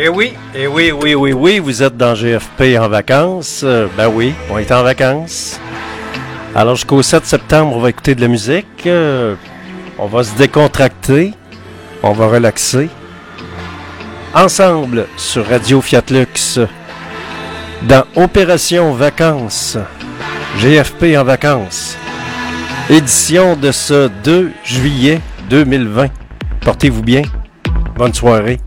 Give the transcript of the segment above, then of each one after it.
Oui, vous êtes dans GFP en vacances. Ben oui, on est en vacances. Alors jusqu'au 7 septembre, on va écouter de la musique. On va se décontracter. On va relaxer. Ensemble sur Radio Fiat Lux. Dans Opération Vacances. GFP en vacances. Édition de ce 2 juillet 2020. Portez-vous bien. Bonne soirée.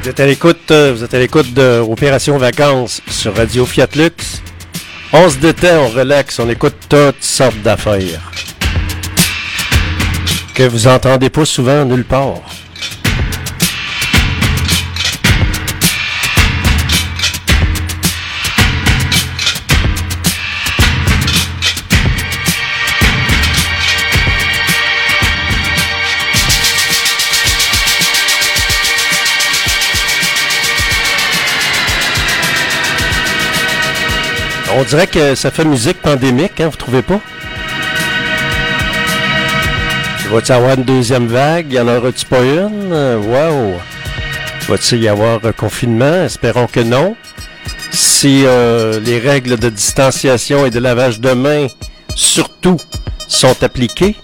Vous êtes à l'écoute de Opération Vacances sur Radio Fiat Lux. On se détend, on relaxe, on écoute toutes sortes d'affaires que vous entendez pas souvent nulle part. On dirait que ça fait musique pandémique, hein, vous trouvez pas? Va-t-il y avoir une deuxième vague? Y en aura-tu pas une? Wow! Va-t-il y avoir confinement? Espérons que non. Si les règles de distanciation et de lavage de mains, surtout, sont appliquées.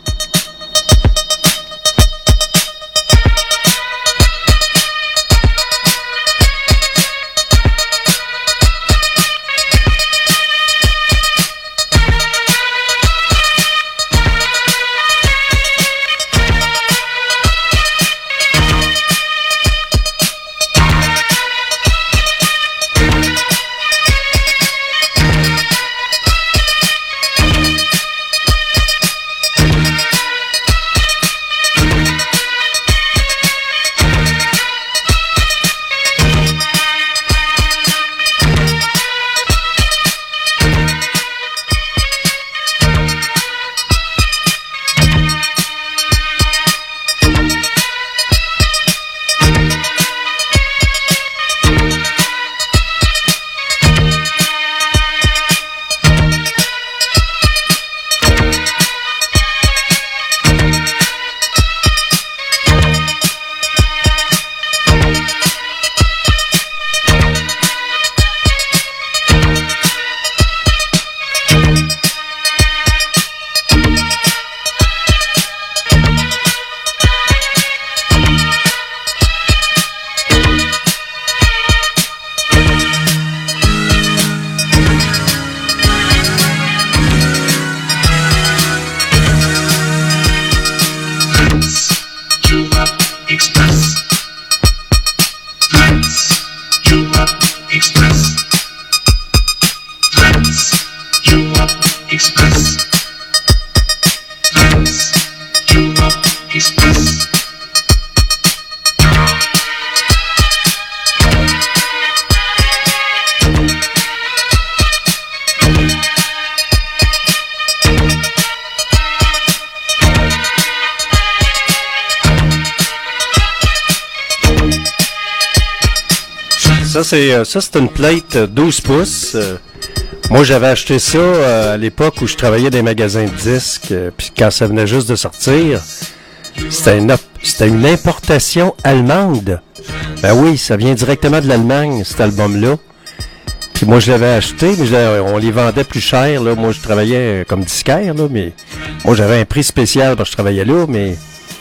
Ça, c'est une plate 12 pouces. Moi, j'avais acheté ça à l'époque où je travaillais dans les magasins de disques. Puis quand ça venait juste de sortir, c'était une importation allemande. Ben oui, ça vient directement de l'Allemagne, cet album-là. Puis moi, je l'avais acheté, mais on les vendait plus cher. Là. Moi, je travaillais comme disquaire, là, mais moi, j'avais un prix spécial parce que je travaillais là, mais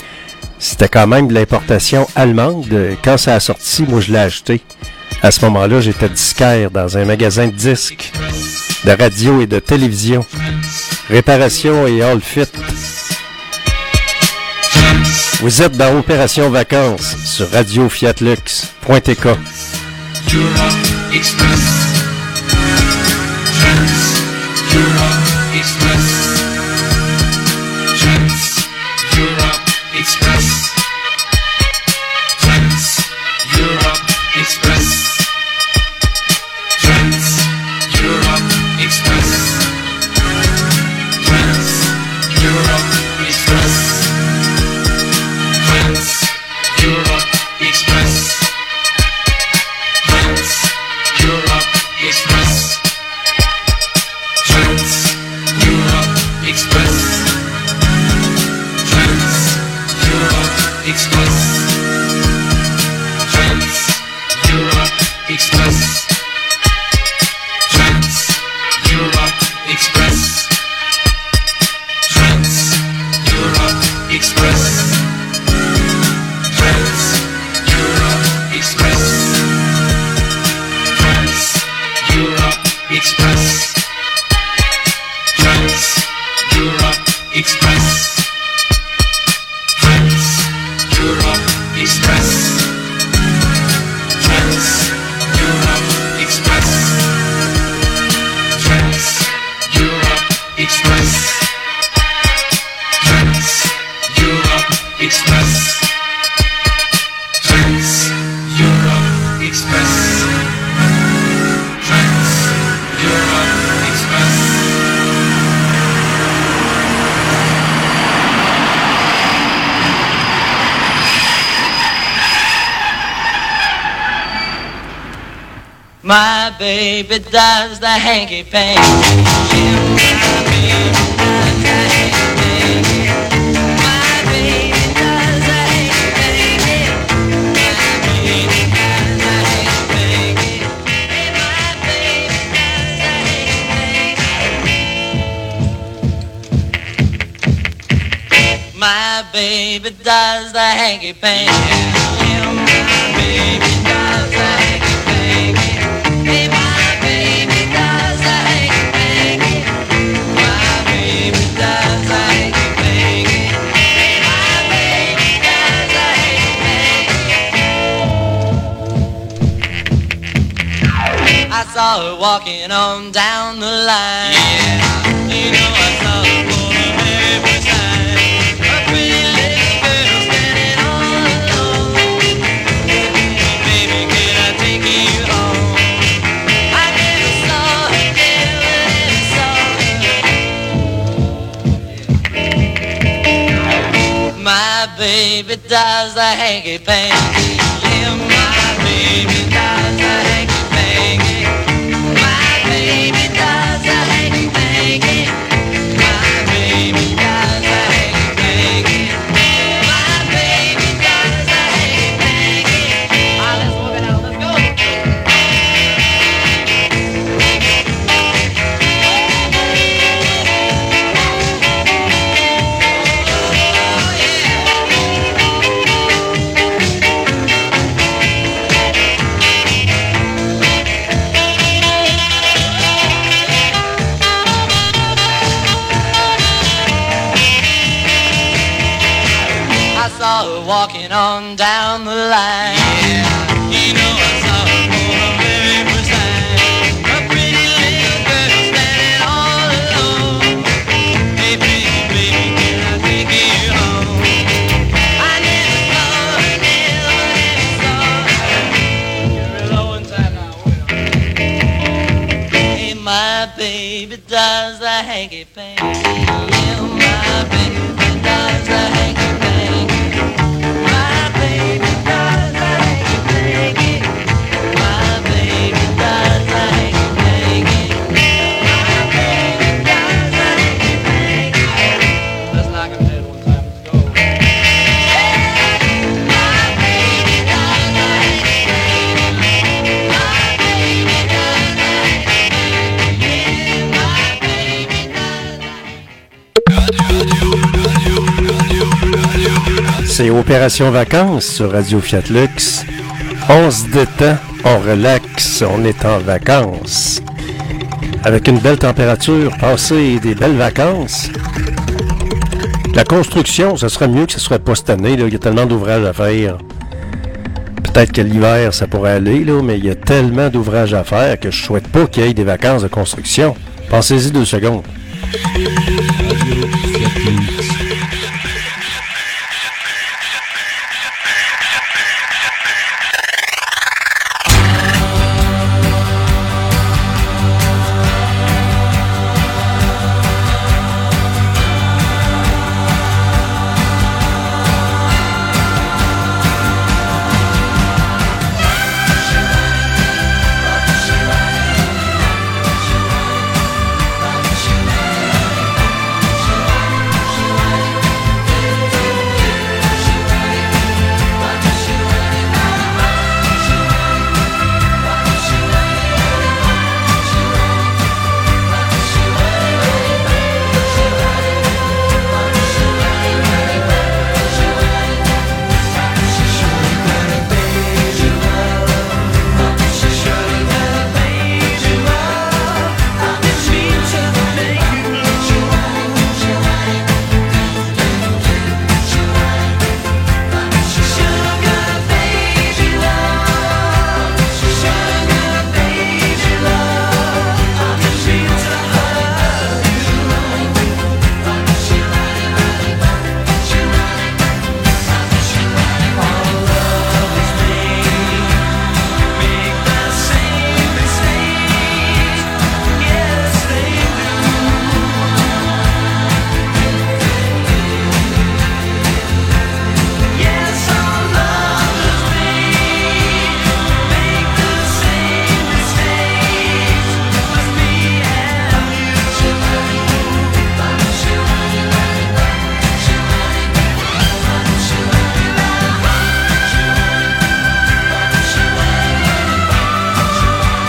c'était quand même de l'importation allemande. Quand ça a sorti, moi, je l'ai acheté. À ce moment-là, j'étais disquaire dans un magasin de disques, de radio et de télévision. Réparation et all fit. Vous êtes dans Opération Vacances sur Radio Fiat Lux.tk. Europe Express. Europe Express. Europe Express. Europe Express. Europe Express. Europe Express. Europe Express. Europe Express. Europe Express. Europe Express. Europe Express. Europe Express. Europe Express. Europe Express. Europe Express. Europe Express. Europe Express. My baby does the hanky panky. Yeah, my baby does the hanky panky. My baby does the hanky panky. My baby does the hanky panky. Hey, my baby does the hanky panky. My baby does the hanky panky. Yeah, my baby does the hanky panky. Hey, my baby does the hanky-panky. My baby does the hanky-panky. Hey, my baby does the hanky-panky. I saw her walking on down the line. Yeah, you know I saw her for the very first time. A pretty little girl standing all alone. Baby, can I take you home? My baby does the hanky-panky. Yeah, my baby does the hanky-panky. My baby does the hanky-panky. My baby does the hanky-panky. My baby does the hanky-panky. Ah, let's walk it out, let's go. I saw her walking on down the line. Yeah, you know I saw her for the very first time. A pretty little girl standing all alone. Hey, baby, baby, can I take you home? I never saw her, never saw her. You're real low in time now, hey, my baby does the hanky-panky. Yeah, my baby does the hanky-panky. My baby does the hanky-panky. My baby does the hanky-panky. My baby does the hanky-panky. Let's knock him dead one time. Let's go. My baby does the hanky-panky. My baby does the hanky-panky. Yeah, my baby does. C'est Opération Vacances sur Radio Fiat Lux. On se détend, on relaxe, on est en vacances. Avec une belle température, passer des belles vacances. La construction, ce serait mieux que ce soit pas cette année. Là. Il y a tellement d'ouvrages à faire. Peut-être que l'hiver, ça pourrait aller, là, mais il y a tellement d'ouvrages à faire que je souhaite pas qu'il y ait des vacances de construction. Pensez-y 2 secondes.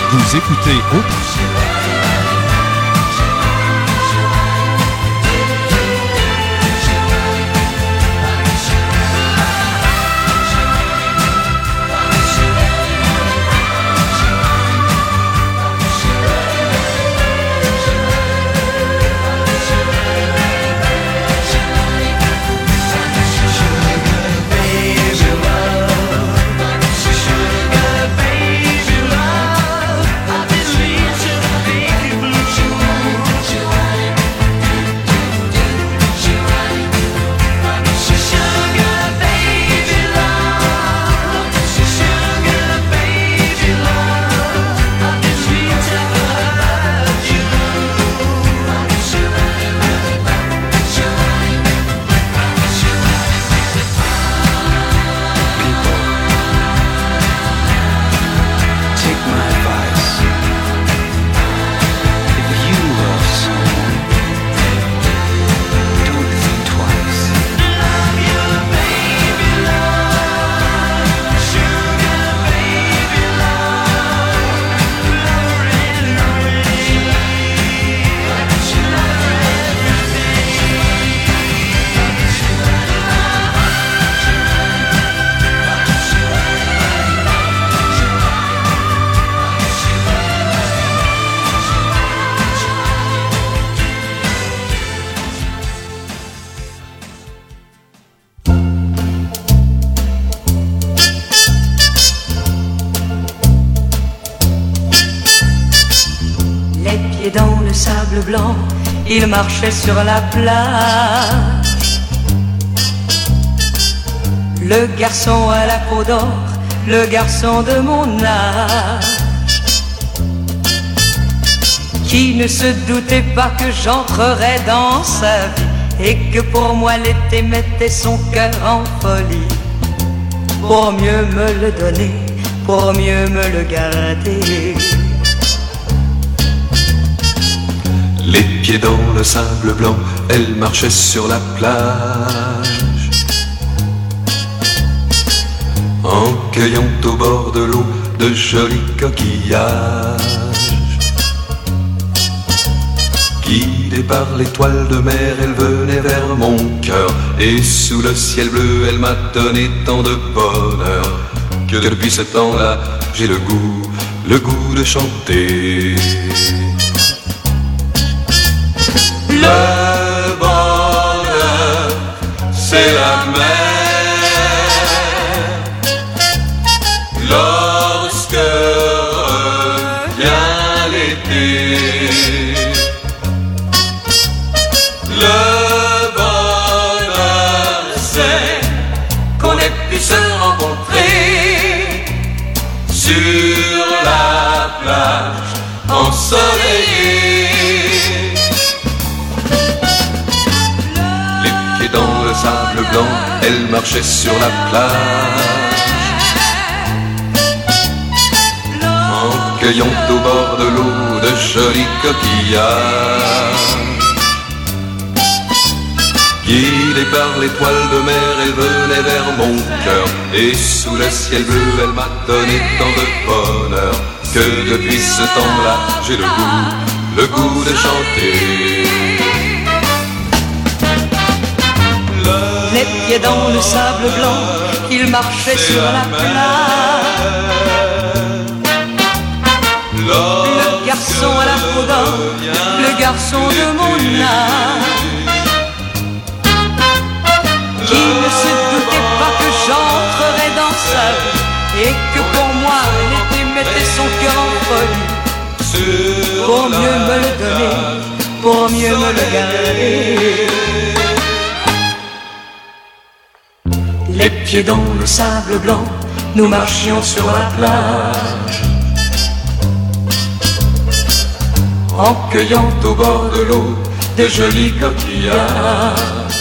Vous écoutez Oups. Dans le sable blanc, il marchait sur la plage. Le garçon à la peau d'or, le garçon de mon âge, qui ne se doutait pas que j'entrerais dans sa vie et que pour moi l'été mettait son cœur en folie. Pour mieux me le donner, pour mieux me le garder. Les pieds dans le sable blanc, elle marchait sur la plage, en cueillant au bord de l'eau de jolis coquillages. Guidée par l'étoile de mer, elle venait vers mon cœur, et sous le ciel bleu, elle m'a donné tant de bonheur, que depuis ce temps-là, j'ai le goût de chanter. Le bonheur, c'est la mer, lorsque revient l'été. Le bonheur, c'est qu'on ait pu se rencontrer sur la plage ensoleillée. Dans le sable blanc, elle marchait sur la plage, en cueillant au bord de l'eau de jolis coquillages. Guidée par l'étoile de mer, elle venait vers mon cœur, et sous le ciel bleu, elle m'a donné tant de bonheur, que depuis ce temps-là, j'ai le goût de chanter. Les pieds dans le sable blanc, il marchait sur la plage. Le garçon à la peau d'or, le garçon de mon âge, qui ne se doutait pas que j'entrerais dans sa vie et que pour moi l'été mettait son cœur en folie. Pour mieux me le donner, pour mieux me le garder. Les pieds dans le sable blanc, nous marchions sur la plage, en cueillant au bord de l'eau de jolis coquillages,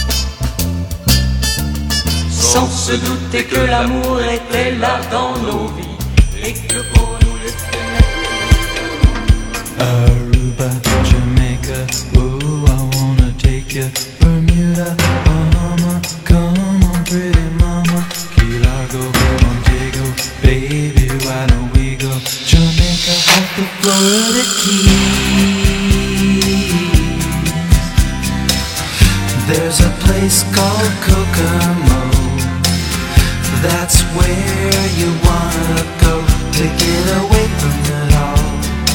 sans se douter que l'amour était là dans nos vies et que pour nous l'été. Aruba, Jamaica, oh I wanna take you. Bermuda, Bahama, come on pretty mama. Key Largo, Montego, baby why don't we go? Jamaica, the keys. There's a place called Kokomo. That's where you wanna go to get away from it all.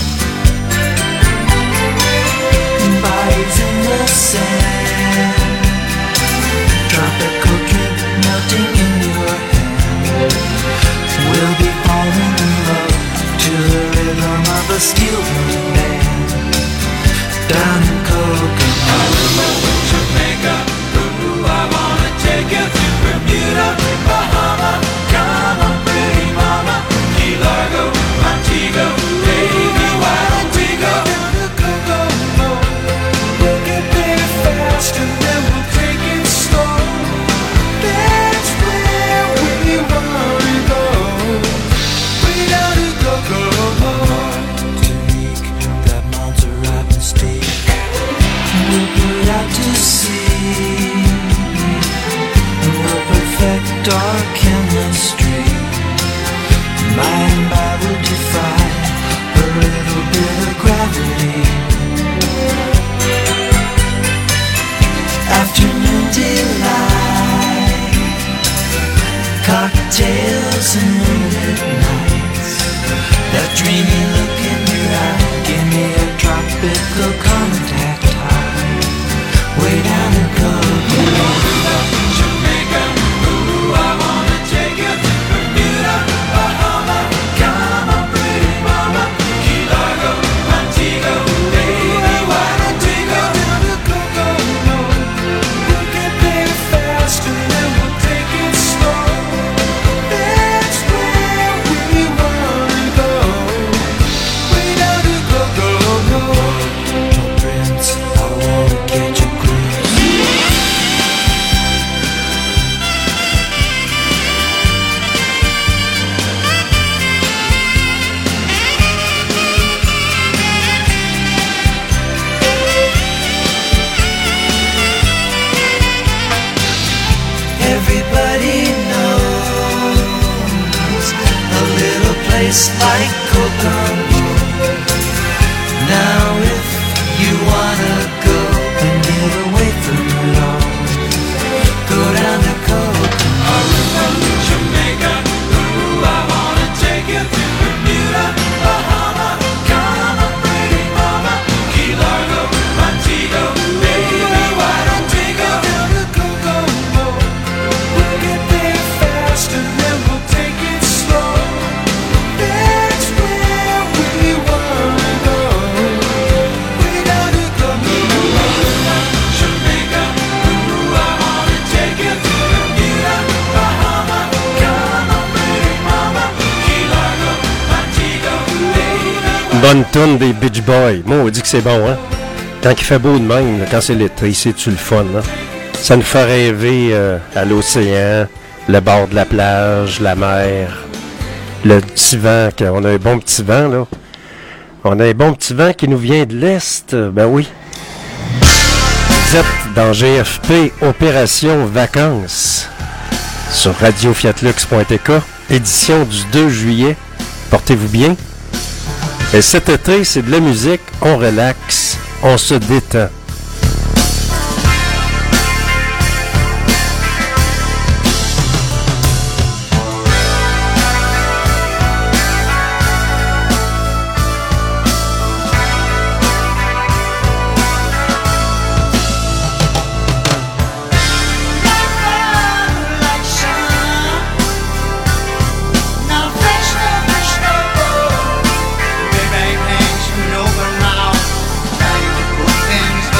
Bodies in the sand, tropical drink melting in your hand. We'll be falling in love to the rhythm of a steel drum band. Down in Kokomo, Jamaica, ooh, I wanna take you to Bermuda, Bahama, come on pretty mama, Key Largo, Montego, baby, why don't we go down to Kokomo? We'll get there fast and then we'll take it slow. That's where we wanna go. Way down to Kokomo. Take that Montserrat steak. We'll put out to sea. We'll perfect our chemistry. By and by we'll defy a little bit of gravity. Afternoon delight, cocktails and moonlit nights. That dreamy look in your eye, give me a tropical contact high. Way down in Kokomo, Jamaica, ooh, I wanna take you to Bermuda, Bahama, come on pretty mama, Key Largo, Montego, baby, why don't we go down to Kokomo? We'll get there fast and then we'll take it slow. That's where we wanna go. Way down to Kokomo. Oh, Prince, I wanna catch a cruise. Everybody knows a little place like Kokomo. Now if you wanna go and get away from it all, go down to Kokomo. Jamaica, ooh, I wanna take you to Bermuda, Bahama, come on pretty mama, Key Largo, Montego, baby, why don't we go down to Kokomo? We'll get there fast and then we'll take it slow. That's where we wanna go. Way down to Kokomo, Jamaica, ooh, I wanna take you to Bermuda, Bahama, come on pretty mama, Key Largo, Montego, baby. Bonne toune des Beach Boys. Moi, on dit que c'est bon, hein? Quand il fait beau de même, là, quand c'est l'été, c'est-tu le fun, hein? Ça nous fait rêver à l'océan, le bord de la plage, la mer, le petit vent. On a un bon petit vent, là. On a un bon petit vent qui nous vient de l'Est. Ben oui. Vous êtes dans GFP Opération Vacances sur radiofiatlux.tk, édition du 2 juillet. Portez-vous bien. Et cet été, c'est de la musique, on relaxe, on se détend. Things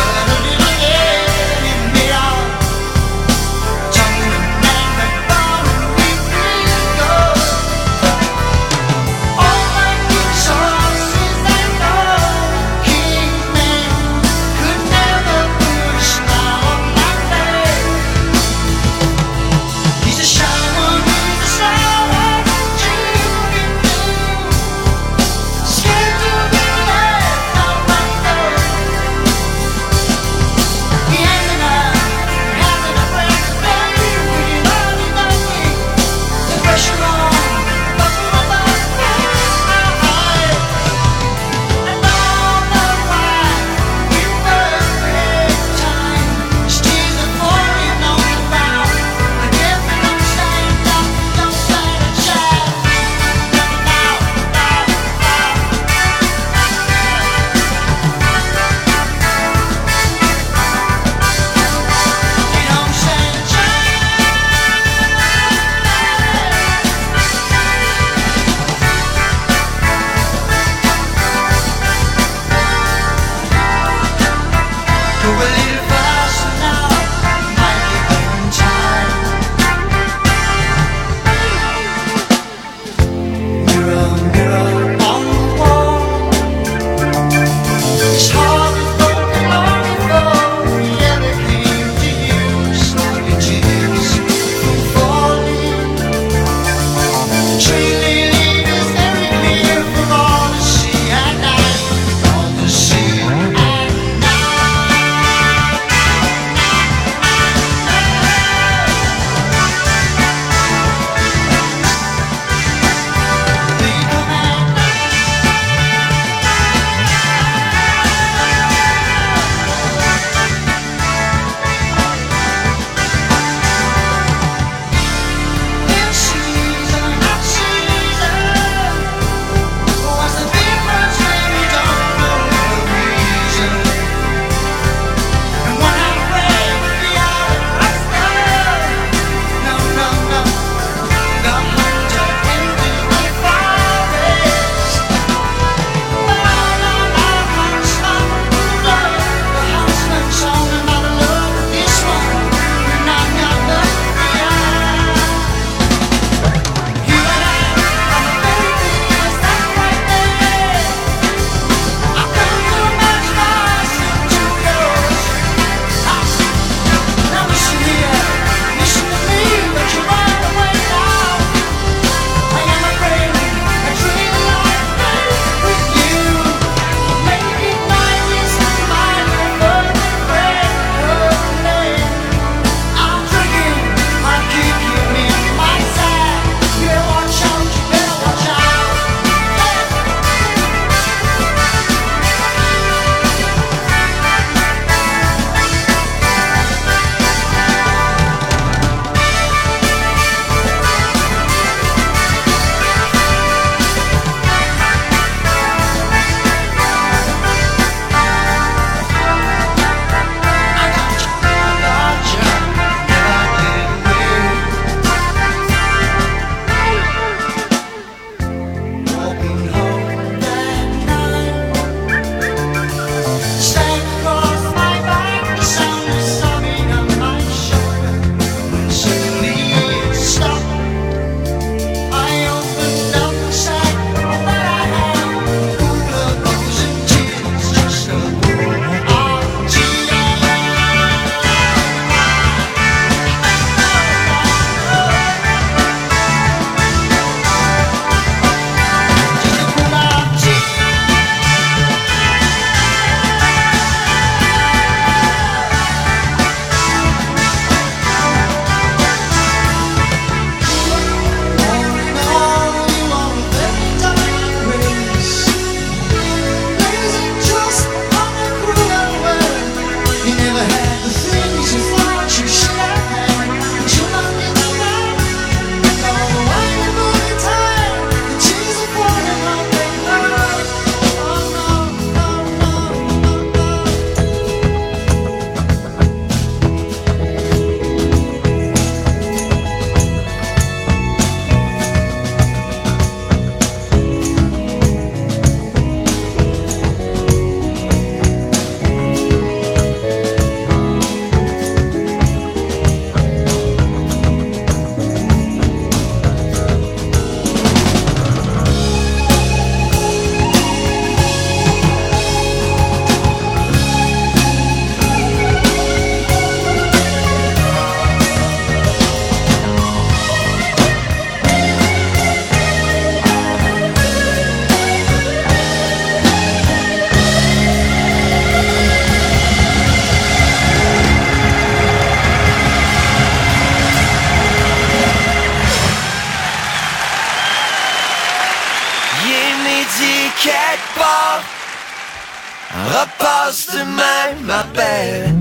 midi quelque part repasse demain m'appelle.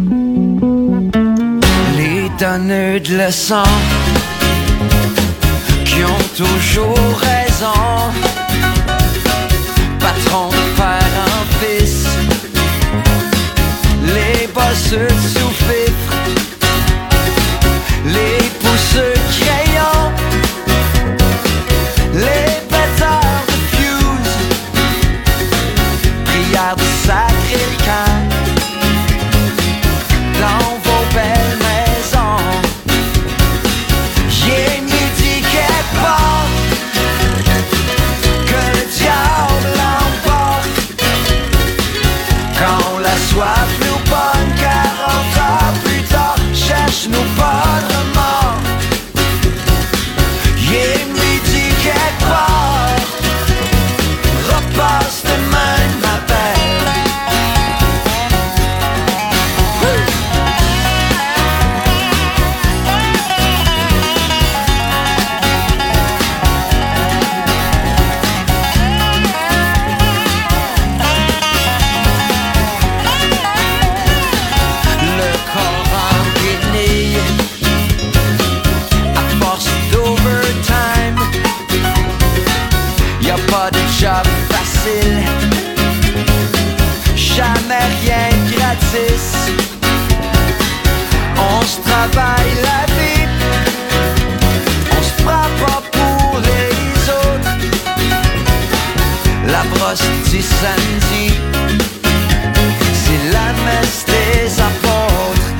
Les donneurs de leçons qui ont toujours raison, patron de père en fils, les bosseux de sous-fifre, les pousseux de crayons, les pétards de fuse, prière de sacrer le camp dans vos belles maisons. J'ai midi quelque part que le diable l'emporte quand la soif nous pogne 40 ans plus tard. Cherche-nous pas de remords. J'ai midi quelque part repasse demain m'appelle. Le corps en guenille à force d'overtime, y'a pas de job facile, jamais rien gratis. On se travaille la vie, on se prend pas pour les autres. La brosse du samedi, c'est la messe des apôtres.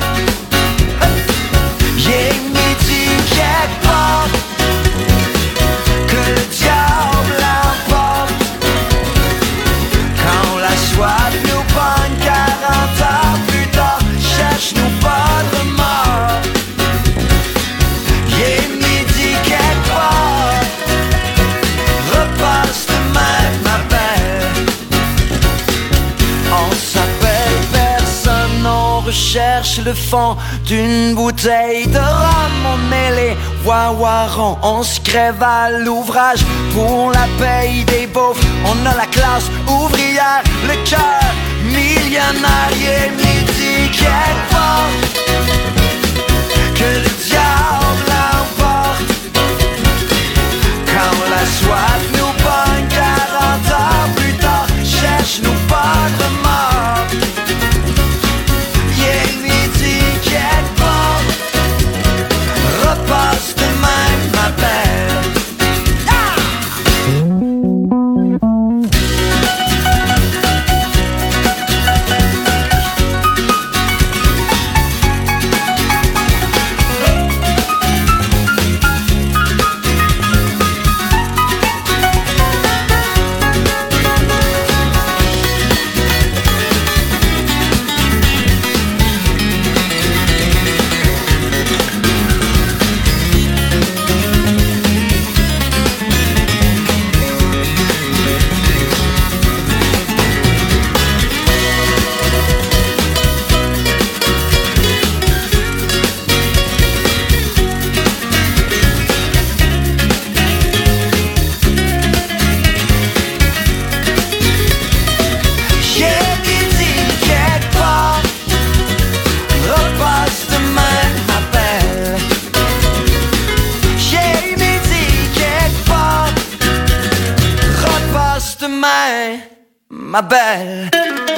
J'ai midi quelque part que le diable l'emporte quand la soif nous pogne 40 ans plus tard. Cherche-nous pas de remords. J'ai midi quelque part repasse demain m'appelle. On s'appelle personne, on recherche le fond d'une bouteille de rhum. On met les wawarons, on se crève à l'ouvrage pour la paye des beaufs. On a la classe ouvrière, le cœur millionnaire. Et midi quelque part que le diable l'emporte quand la soif nous pogne 40 ans plus tard. Cherche-nous pas de remords. Yeah, midi quelque part repasse demain m'appelle. Ma belle.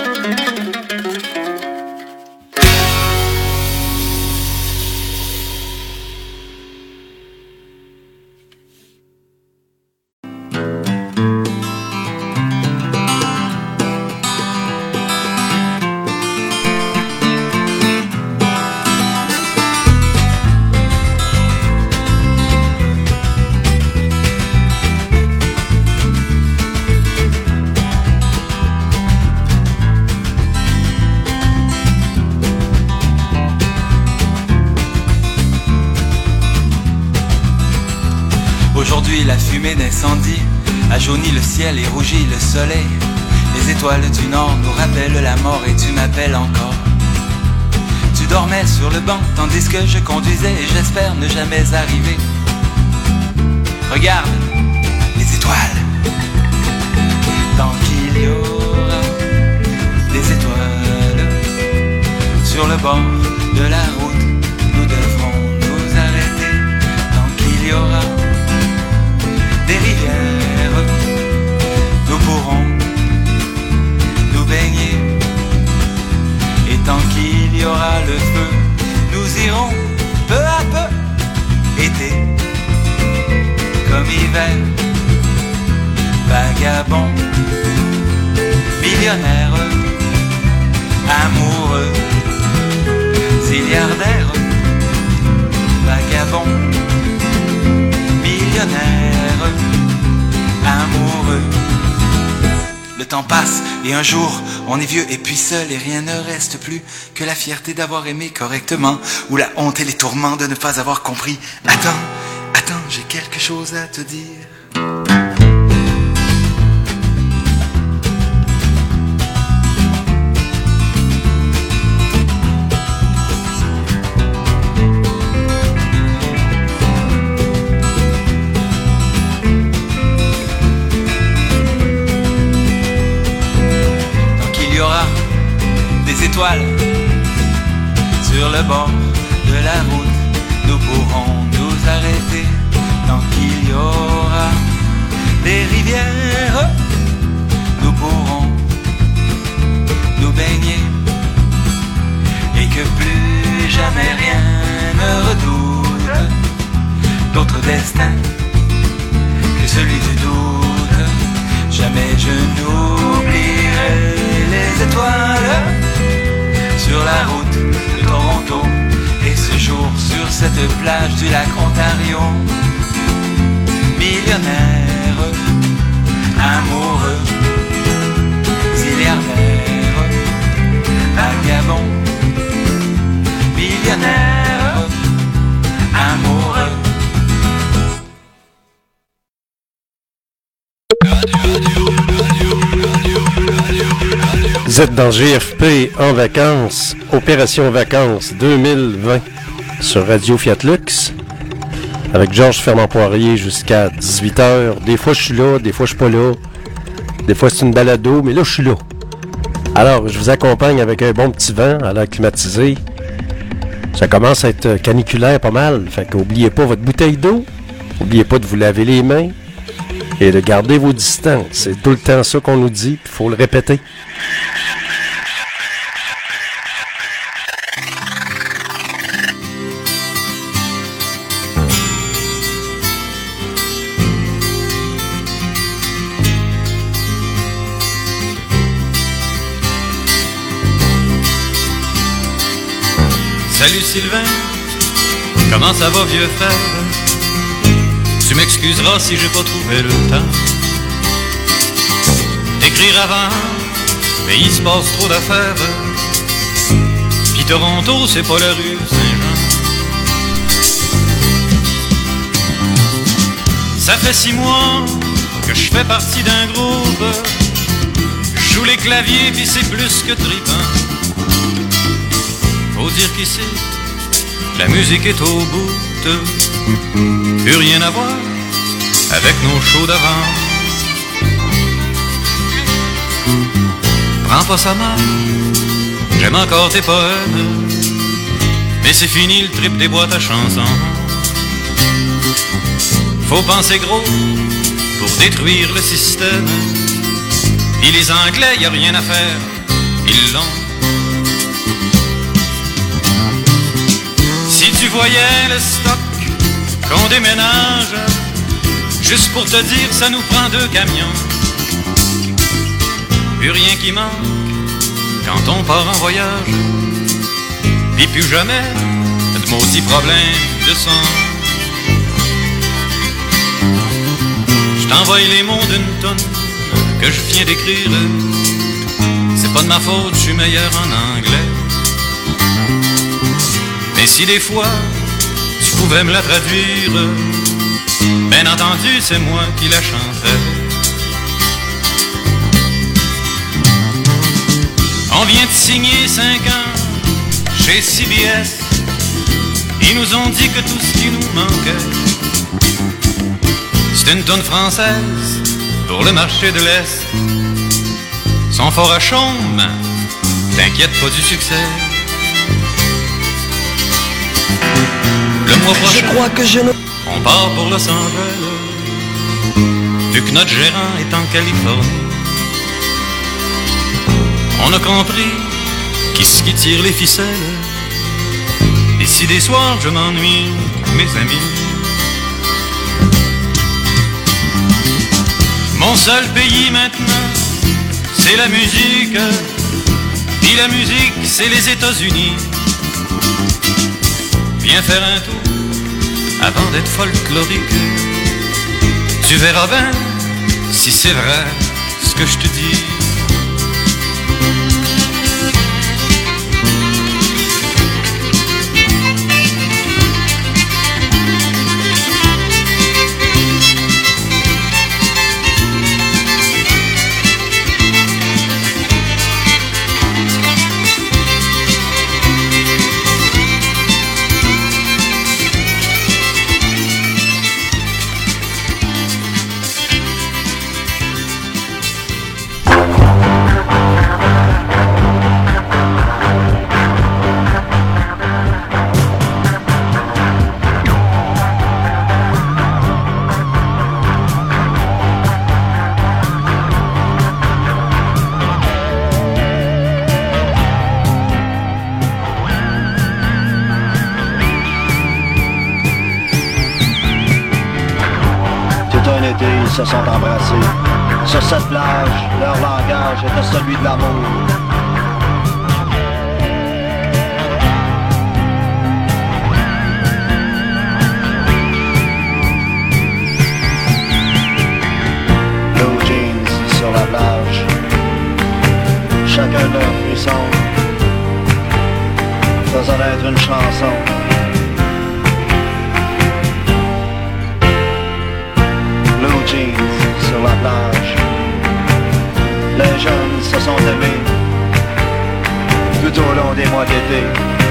Aujourd'hui la fumée d'incendie a jauni le ciel et rougi le soleil. Les étoiles du nord nous rappellent la mort et tu m'appelles encore. Tu dormais sur le banc tandis que je conduisais et j'espère ne jamais arriver. Regarde les étoiles. le bord de la route, nous devrons nous arrêter tant qu'il y aura des rivières. Nous pourrons nous baigner. Et tant qu'il y aura le feu, nous irons peu à peu, été comme hiver, vagabond, millionnaire, amoureux, zilliardaire, vagabond, millionnaire, amoureux. Le temps passe et un jour on est vieux et puis seul et rien ne reste plus que la fierté d'avoir aimé correctement ou la honte et les tourments de ne pas avoir compris. Attends, j'ai quelque chose à te dire. Étoiles sur le bord de la route, nous pourrons nous arrêter tant qu'il y aura des rivières. Nous pourrons nous baigner et que plus jamais rien ne redoute d'autre destin que celui du doute. Jamais je n'oublierai les étoiles sur la route de Toronto et ce jour sur cette plage du lac Ontario. Millionnaire, amoureux, zilliardaire, vagabond, millionnaire, amoureux. Vous êtes dans GFP en vacances, Opération Vacances 2020 sur Radio Fiat Lux avec Georges Fernand Poirier jusqu'à 18h. Des fois je suis là, des fois je suis pas là, des fois c'est une balado, mais là je suis là. Alors je vous accompagne avec un bon petit vent à l'air climatisé. Ça commence à être caniculaire pas mal, fait qu'oubliez pas votre bouteille d'eau, oubliez pas de vous laver les mains et de garder vos distances. C'est tout le temps ça qu'on nous dit, il faut le répéter. Salut Sylvain, comment ça va vieux frère? Tu m'excuseras si j'ai pas trouvé le temps d'écrire avant, mais il se passe trop d'affaires. Puis Toronto, c'est pas la rue Saint-Jean. Ça fait 6 mois que je fais partie d'un groupe. Je joue les claviers puis c'est plus que trippant. Faut dire qu'ici, la musique est au bout. Plus rien à voir avec nos shows d'avant. Prends pas ça mal, j'aime encore tes poèmes, mais c'est fini le trip des boîtes à chansons. Faut penser gros pour détruire le système. Et les Anglais, y a rien à faire, ils l'ont. Si tu voyais le stock qu'on déménage, juste pour te dire, ça nous prend 2 camions. Plus rien qui manque quand on part en voyage. Puis plus jamais de maudits problèmes de son. Je t'envoie les mots d'une tonne que je viens d'écrire. C'est pas de ma faute, je suis meilleur en anglais. Mais si des fois tu pouvais me la traduire, bien entendu c'est moi qui la chanterais. On vient de signer 5 ans chez CBS. Ils nous ont dit que tout ce qui nous manquait, c'est une tonne française pour le marché de l'Est. Sont fort à chaume, t'inquiète pas du succès. Le mois prochain, je crois que je ne... on part pour Los Angeles, vu que notre gérant est en Californie. On a compris qui c'est qui tire les ficelles. Et si des soirs je m'ennuie, mes amis, mon seul pays maintenant, c'est la musique. Puis la musique, c'est les États-Unis. Viens faire un tour avant d'être folklorique. Tu verras bien si c'est vrai ce que je te dis. Ils se sont embrassés. Sur cette plage, leur langage était celui de l'amour. Blue jeans sur la plage, chacun leur frisson, faisant être une chanson. Blue jeans sur la plage, les jeunes se sont aimés tout au long des mois d'été.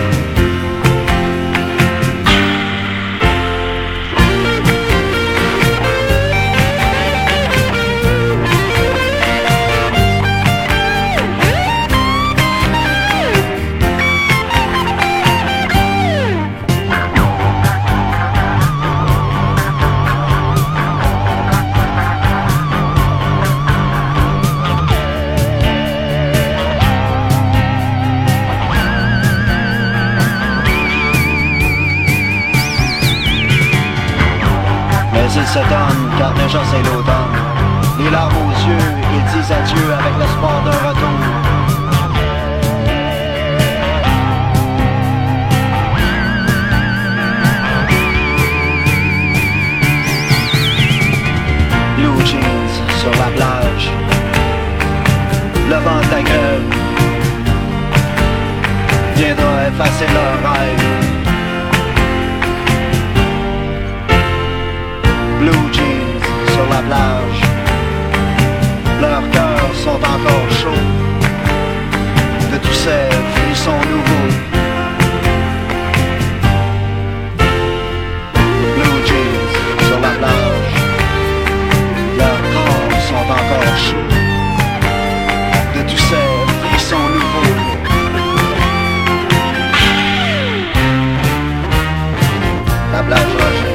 Ils s'étonnent car déjà c'est l'automne. Les larmes aux yeux, ils disent adieu avec l'espoir d'un retour. Blue jeans sur la plage, le vent de la grève viendra effacer leurs rêves. Blue jeans sur la plage, leurs cœurs sont encore chauds de tous ces frissons nouveaux. Blue jeans sur la plage, leurs corps sont encore chauds de tous ces frissons nouveaux. La plage Roger,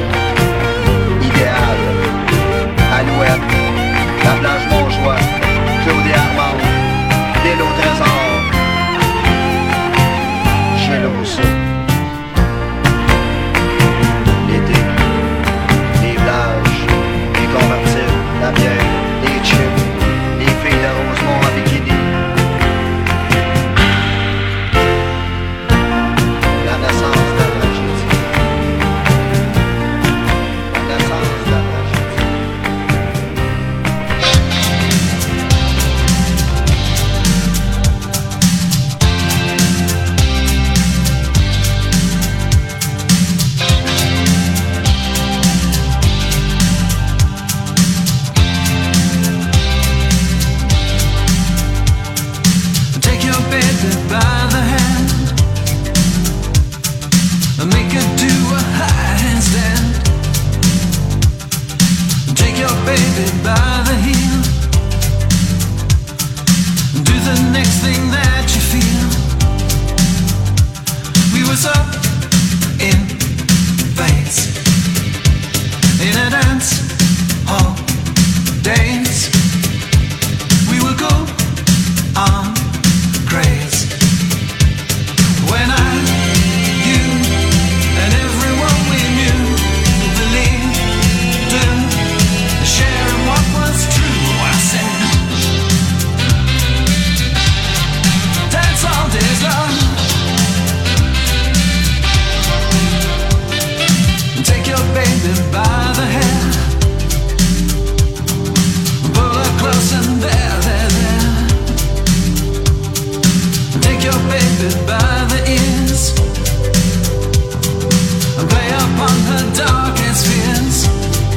Alouette, la plage Montjoie, Claude et Armand, l'île au trésor, chez le Rousseau. L'été, les plages, les convertibles, la bière, les chips, les filles de Rosemont en bikini. La naissance de la tragédie. La naissance de la tragédie. in a dance hall dance. We will go on craze when I, you, and everyone we knew believed in sharing what was true. I said, dance all days long. Take your baby by the hair, pull her close and there. Take your baby by the ears and play upon her darkest fears.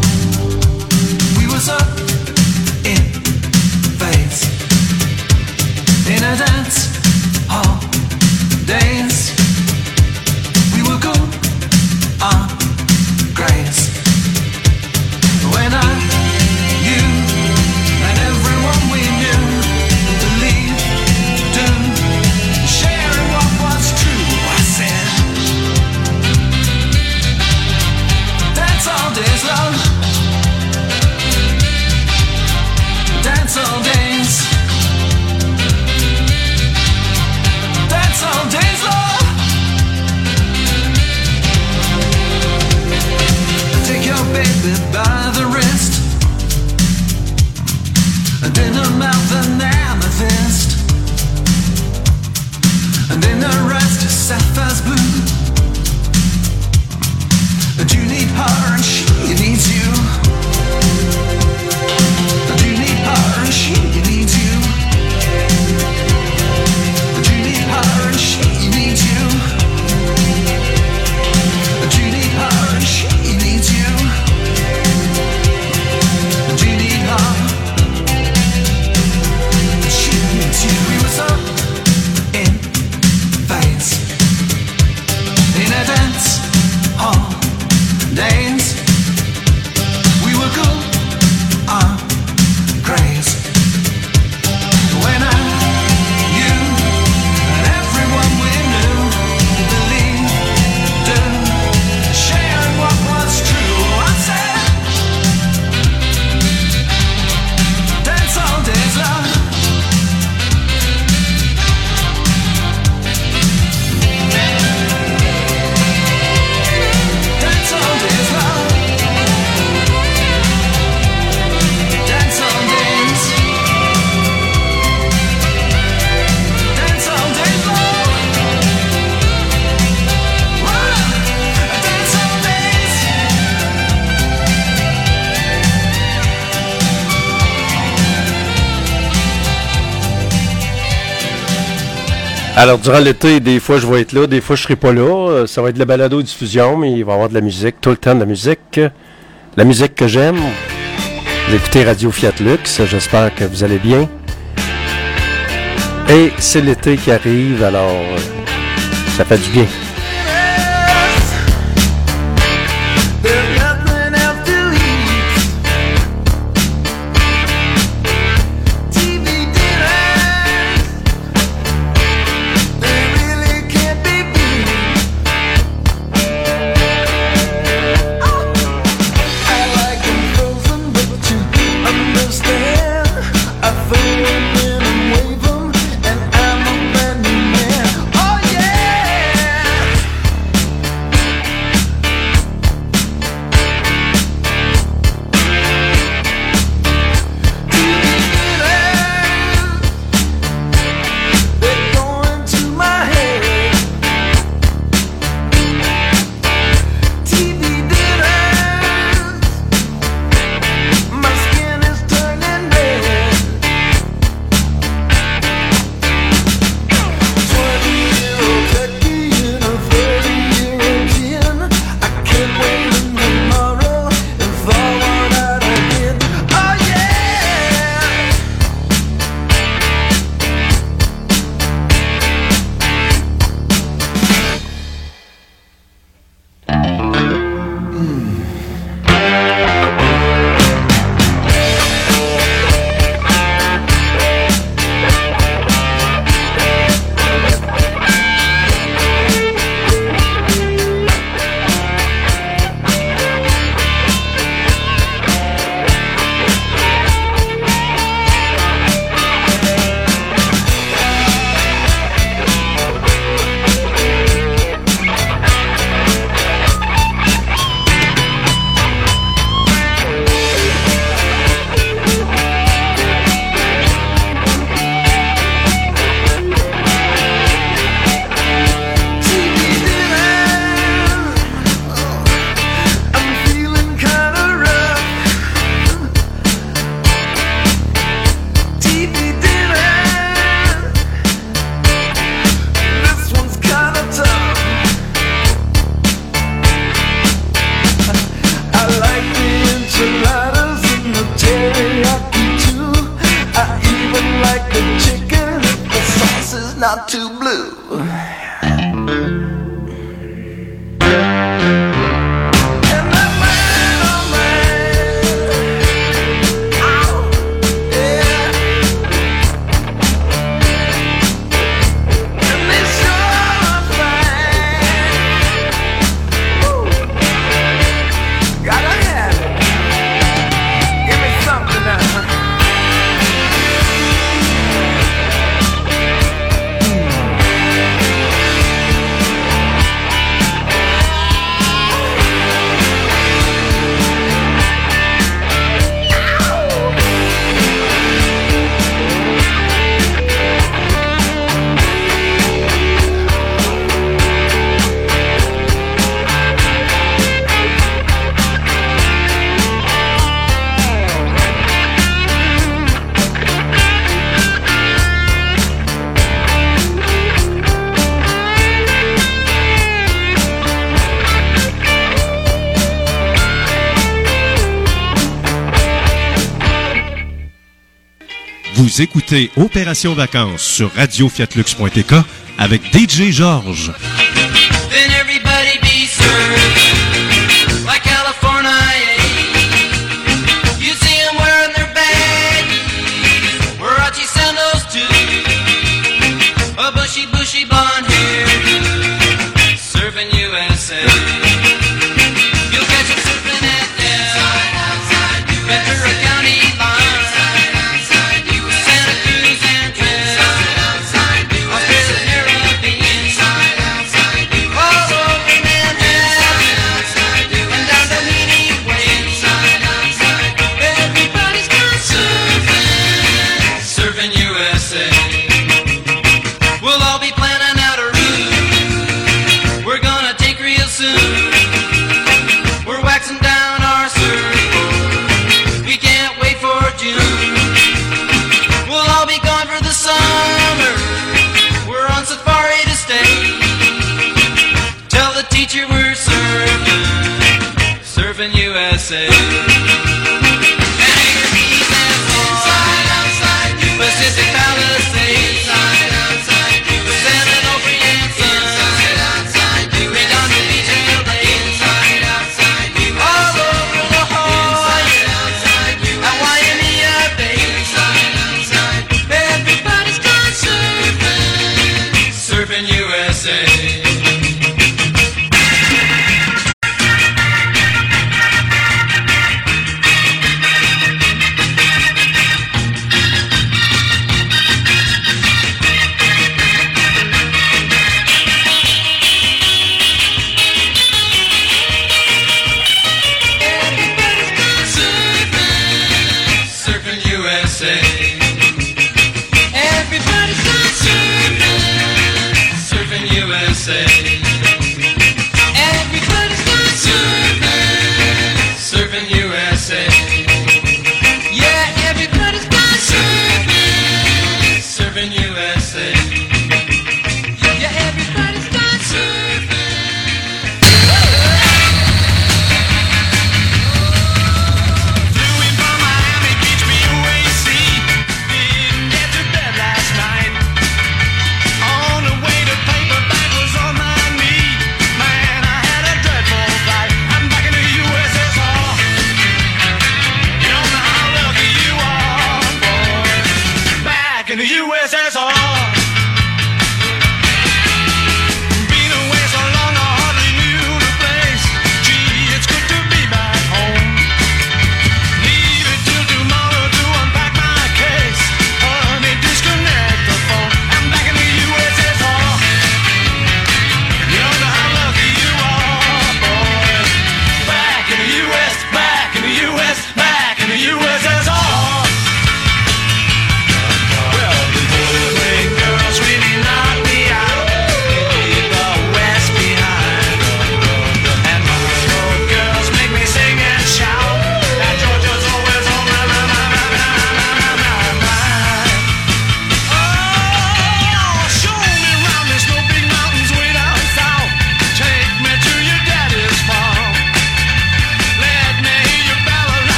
We was up in phase in a dance hall dance. We will go on grace when I, you, and everyone we knew believed in sharing what was true. I said, dance all days long, dance all days, dance all days long. Take your baby by the wrist and in her mouth an amethyst, and in her eyes just sapphire's blue. And you need her and she needs you. And you need her and she needs you. And you need her and she needs you. And you need her and she needs you. And you need her and she needs you. We was up in phase in a dance hall dance. We were good on craze when I, you, and everyone we knew believed in sharing what was true. I said, dance all days long. Dance all days long. Dance all days. Dance all days long. Dance all days. Alors, durant l'été, des fois, je vais être là, des fois, je serai pas là. Ça va être de la balado-diffusion, mais il va y avoir de la musique, tout le temps de la musique. La musique que j'aime. Vous écoutez Radio Fiat Lux, j'espère que vous allez bien. Et c'est l'été qui arrive, alors ça fait du bien. There's nothing else to eat. TV dinners, they really can't be beat. I like them frozen, but you understand. I throw them in and wave them, and I'm a brand new man. Oh yeah. Vous écoutez Opération Vacances sur radiofiatlux.tk avec DJ Georges. Then everybody be served like California. You see them wearing their baggies, Warachi sandals too, a bushy blonde hair, surfing USA. You'll catch them surfing at the Ventura County line, Santa Cruz and Australia, Caribbean, all over Manhattan, and down the Meany Way. Everybody's gone surfing, surfing USA. We'll all be planning out a route we're gonna take real soon. We're waxing down our surfboard, we can't wait for June. We'll all be gone for the summer, we're on safari to stay. Tell the teacher we're surfing, surfing USA. Anchor Keys and Florida, Pacific Palisades, San Onofre and Sun, Redondo Beach, LA, all over La Jolla, at Waimea Bay. Everybody's gone surfing, surfing USA. Everybody's gone surfing, surfing USA. Everybody's gone surfing, surfing USA. Everybody's gone surfing, surfing USA. Yeah, everybody's gone surfing, surfing USA. Yeah, everybody's gone surfing. Flew in from Miami Beach, BUAC. Didn't get to bed last night. On the way to Paperback was on my knee. Man, I had a dreadful flight. I'm back in the USSR. You don't know how lucky you are, boy. Back in the USSR. Been away so long I hardly knew the place. Gee, it's good to be back home. Leave it till tomorrow to unpack my case. Honey, disconnect the phone. I'm back in the USSR. You don't know how lucky you are, boy. Back in the US, back in the US, back in the USSR. Well,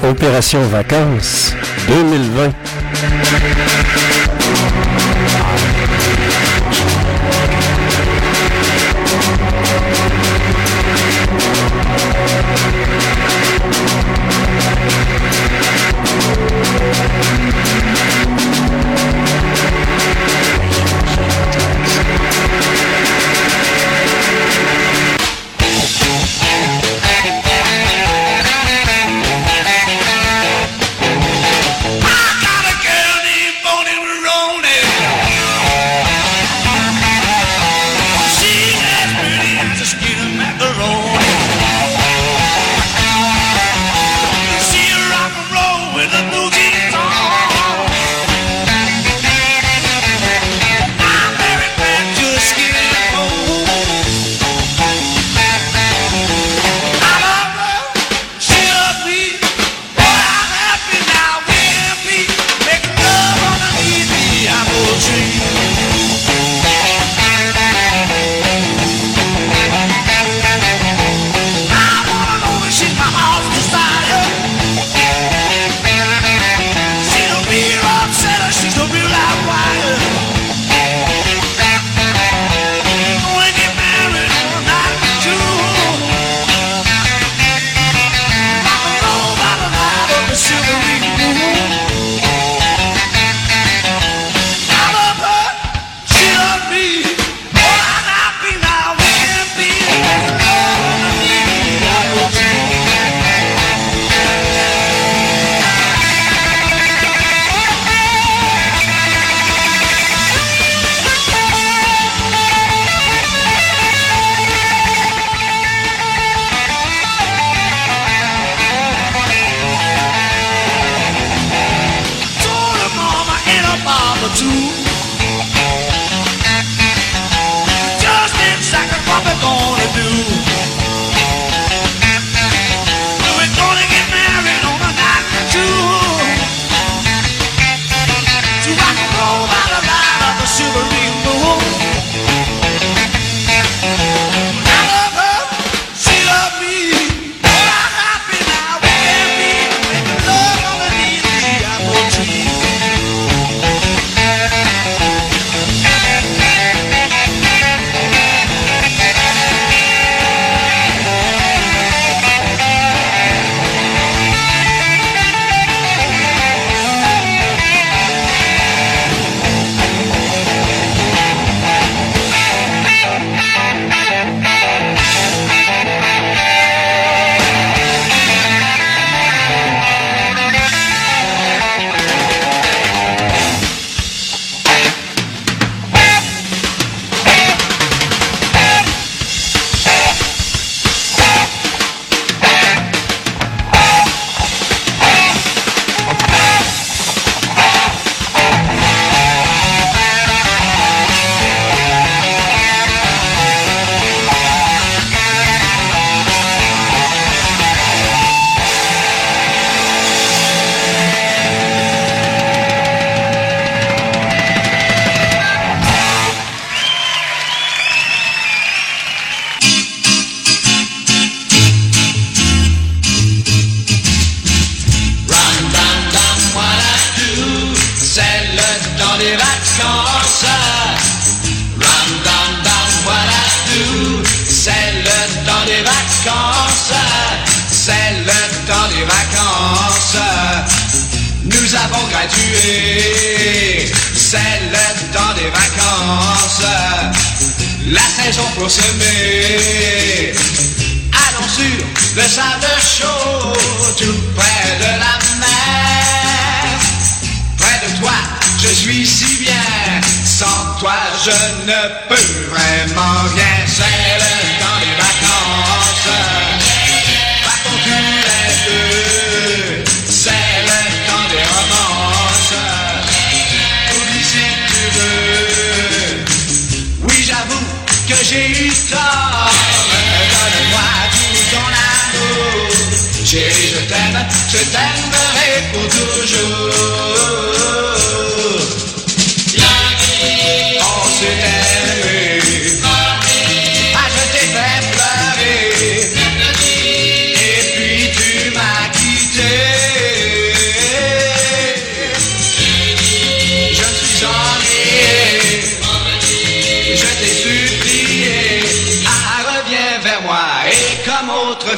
Opération Vacances 2020. Nous avons gradué, c'est le temps des vacances, la saison pour semer. Allons sur le sable chaud, tout près de la mer. Près de toi, je suis si bien, sans toi je ne peux vraiment rien. C'est le temps des vacances, partons tous les deux. C'est le temps des romances, oublie si tu veux. Oui, j'avoue que j'ai eu tort, donne-moi tout ton amour. Chérie, je t'aimerai pour toujours. On s'est aimé, ah je t'ai fait pleurer, et puis tu m'as quitté.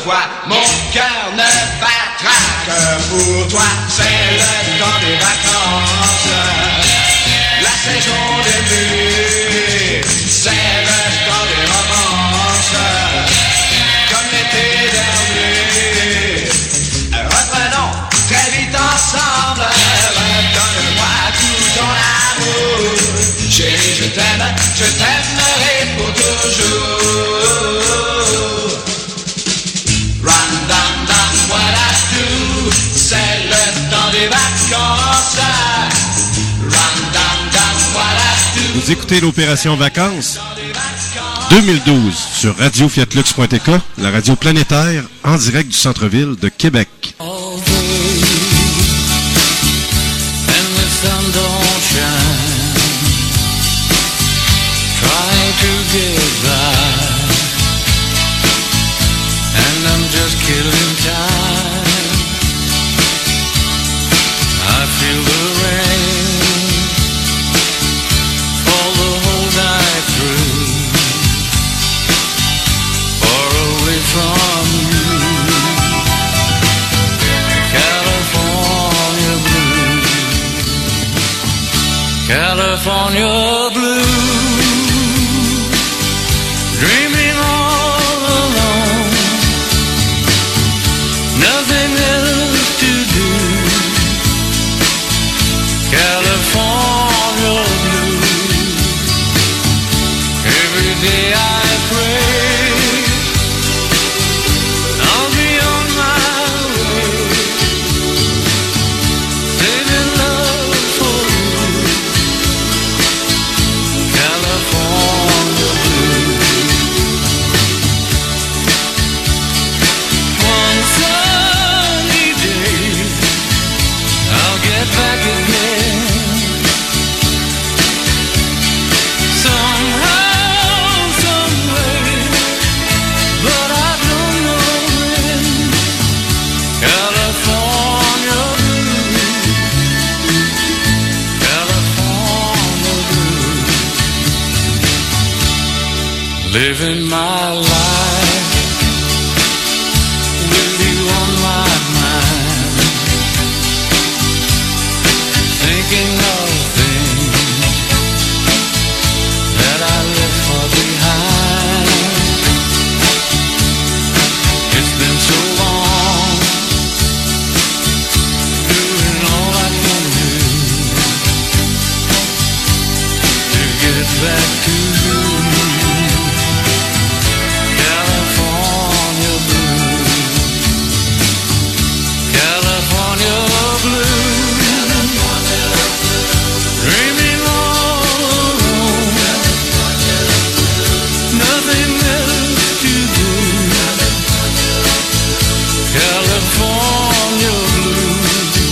fois, mon cœur ne battra que pour toi. C'est le temps des vacances, la saison des nuits, c'est le temps des romances, comme l'été dernier. Reprenons très vite ensemble, redonne-moi tout ton amour. Chérie, je t'aimerai pour toujours. Run, down, down, what I do, c'est le temps des vacances. Run, down, down, what I do. Vous écoutez l'Opération Vacances 2012 sur radiofiatlux.tk, la radio planétaire en direct du centre-ville de Québec. To get by, and I'm just killing time. I feel the rain fall the whole night through, far away from you. California blue, California blue. Dreaming all alone, nothing else to do. California blue. Every day I pray I'll be on my way, saving love for you. California blue. Back again, somehow, someway, but I don't know when. California blue, California blue. Living my life with you on my mind. Thinking of things that I left far behind. It's been so long, doing all I can do to get back to you. California blue, California blue. Dreaming all alone, nothing else to do. California blue.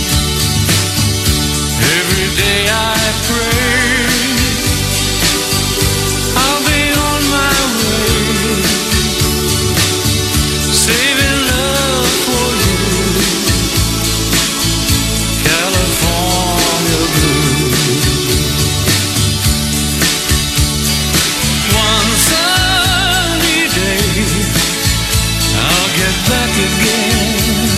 Every day I pray I'll be on my way, saving love for you. California blue. One sunny day I'll get back again,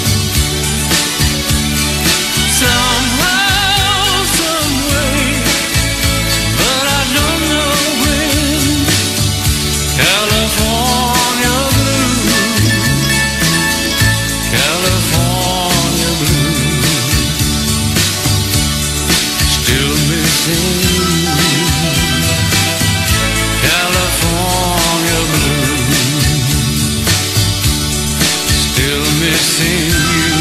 somehow, someway, but I don't know when. California blue, California blue. Still missing you. California blue, still missing you.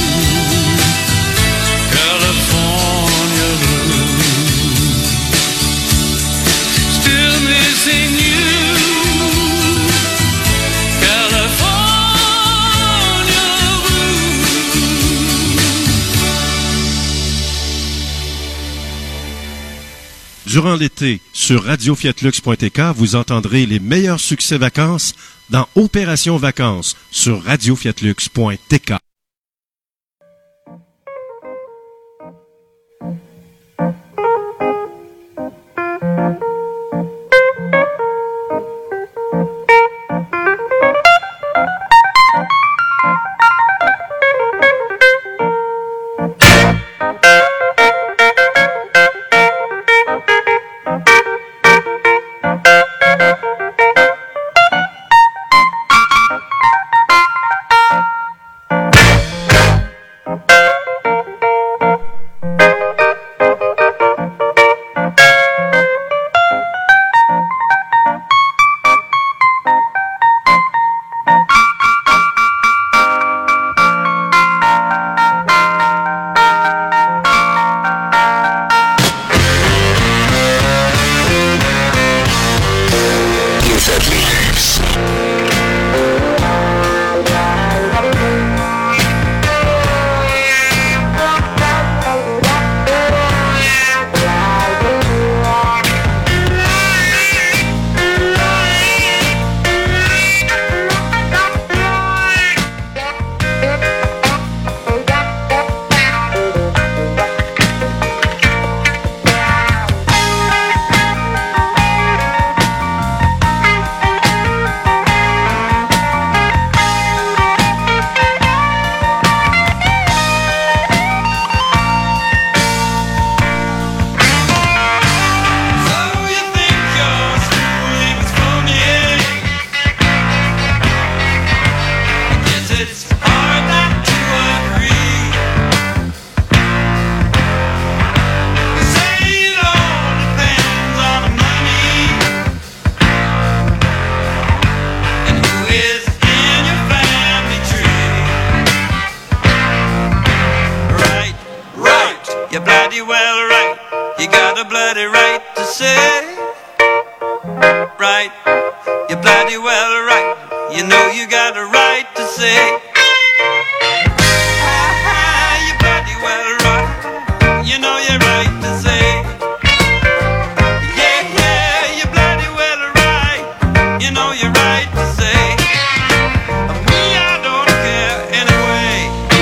California blue, still missing you. California blue. Durant l'été, sur radiofiatlux.tk, vous entendrez les meilleurs succès vacances dans Opération Vacances sur radiofiatlux.tk. got a bloody right to say, right, you're bloody well right. You know you got a right to say, you're bloody well right. You know you're right to say, yeah, yeah, you're bloody well right. You know you're right to say, me, I don't care anyway.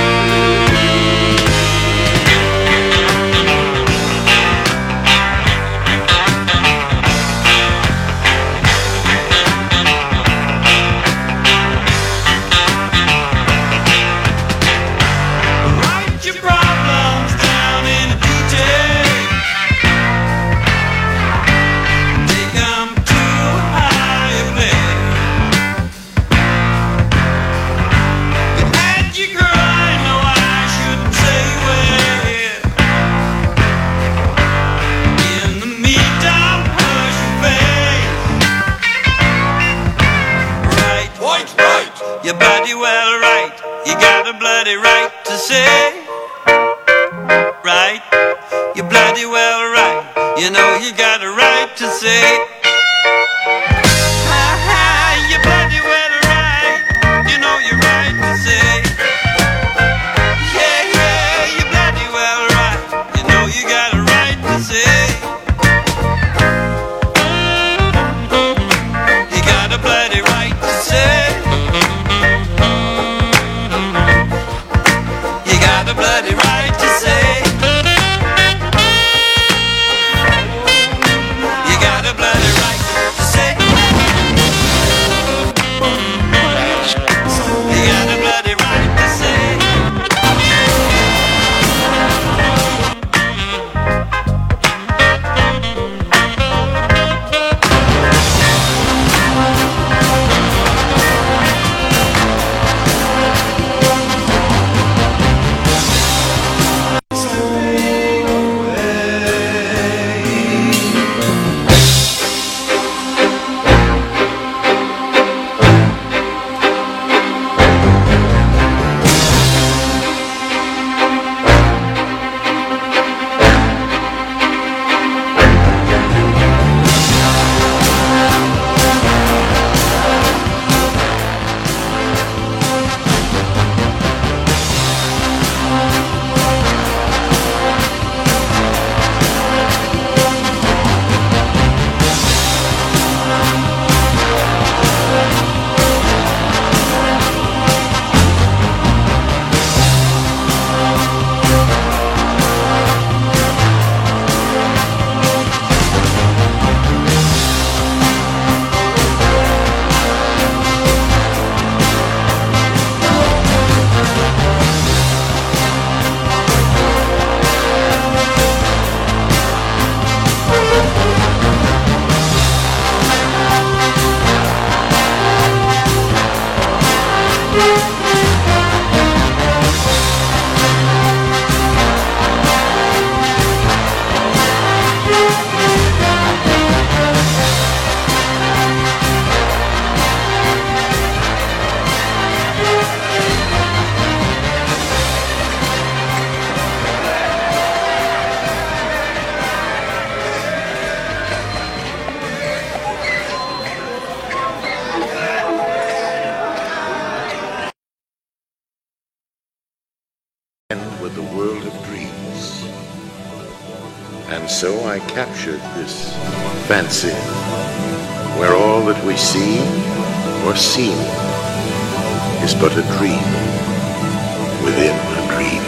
Write your problems down in detail. Take 'em to a higher place. You had your girl, I know I shouldn't say where. In the meantime, hush your face. Right, right, right. Your body well right. You got a bloody right to say, right. You're bloody well right. You know you got a right to say, you're bloody well right. You know you're right to say, yeah, yeah, you're bloody well right. You know you got a right to say, you got a bloody right to say, you got a bloody right to say, you got a bloody right to say, you got a bloody right to say. With the world of dreams. And so I captured this fancy, where all that we see or seem is but a dream within a dream.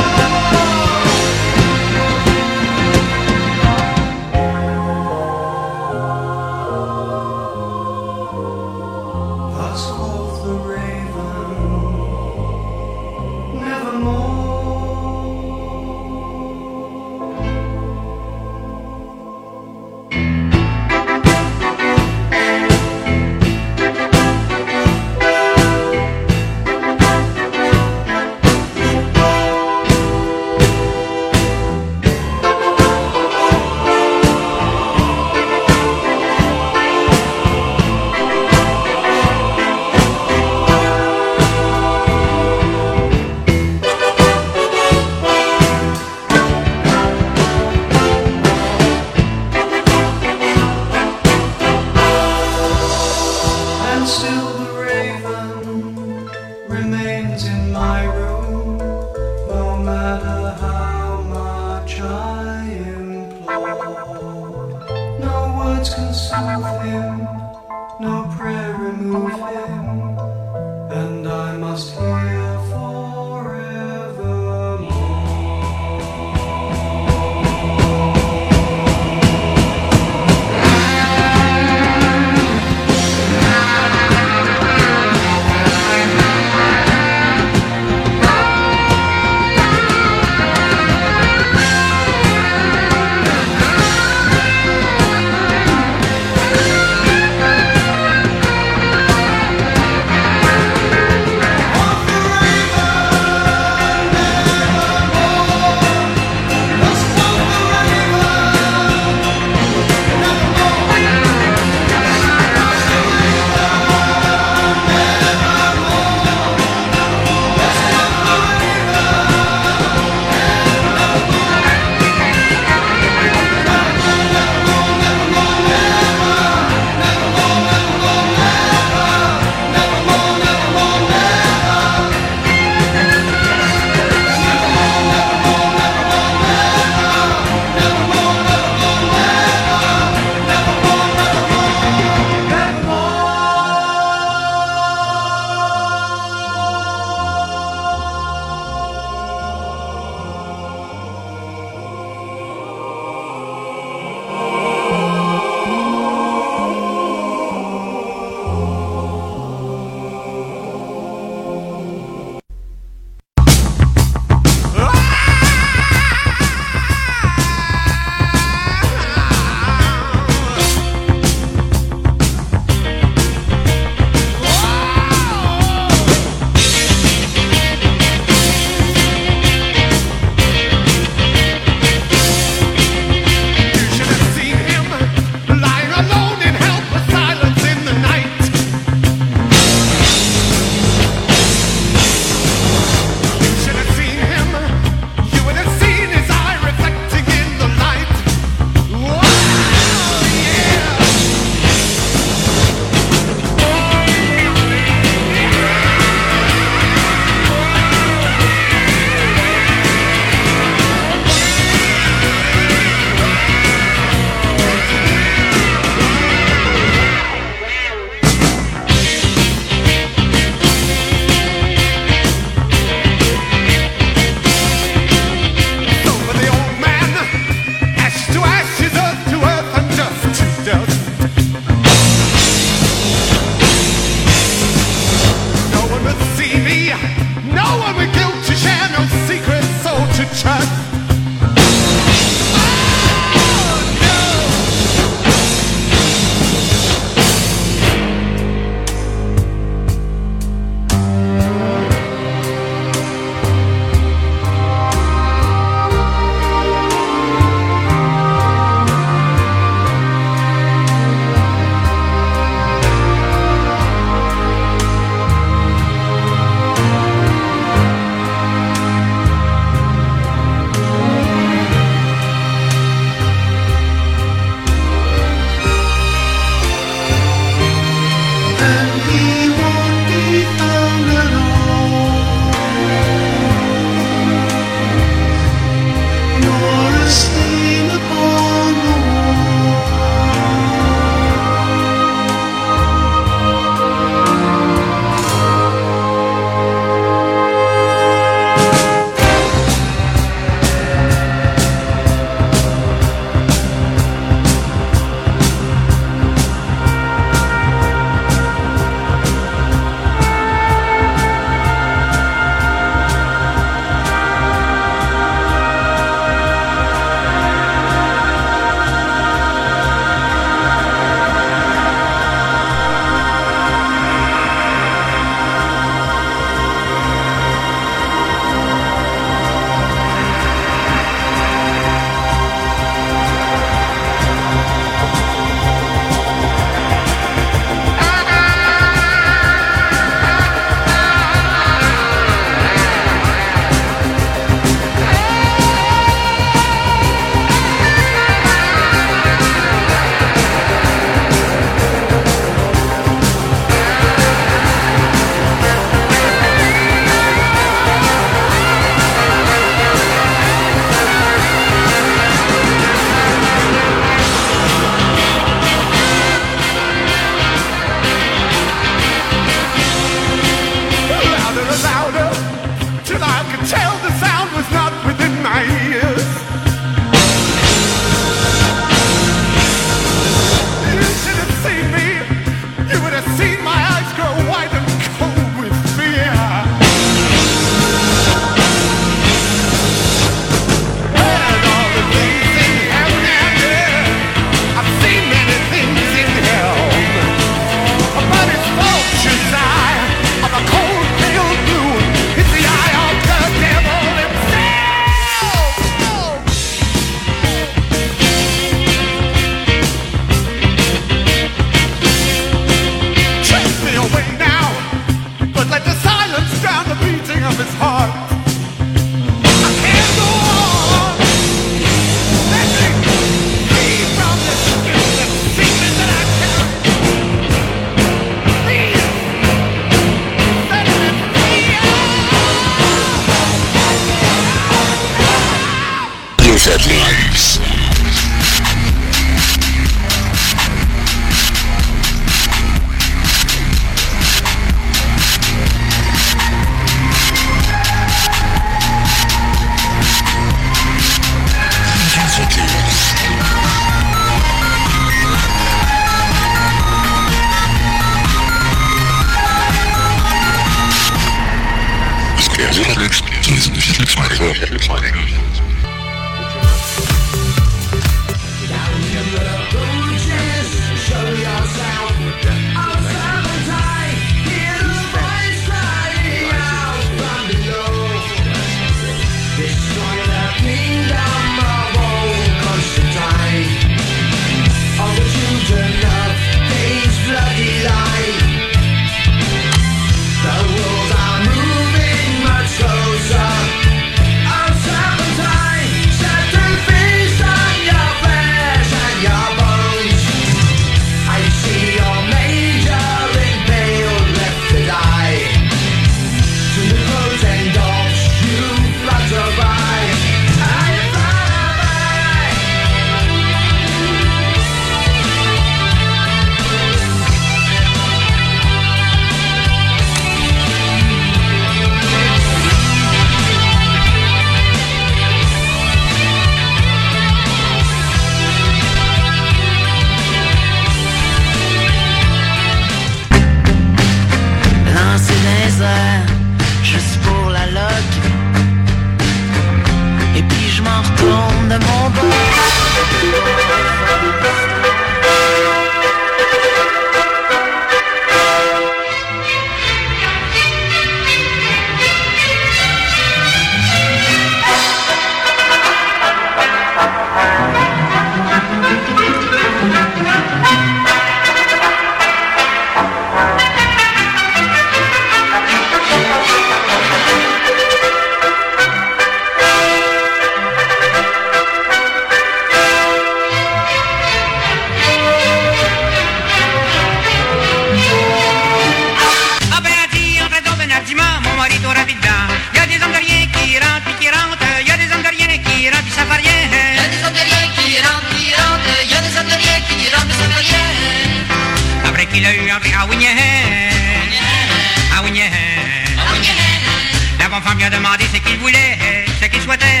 La bonne femme lui a demandé ce qu'il voulait, ce qu'il souhaitait.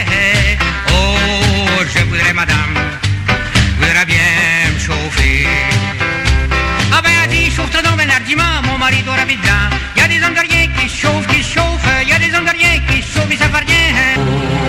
Oh, je voudrais, madame, voudrais bien me chauffer. Ah ben, elle dit, chauffe-toi donc ben hardiment, mon mari doit rapide blanc. Y a des hommes de rien qui se chauffent, y a des hommes de rien qui se chauffent, mais ça fait rien.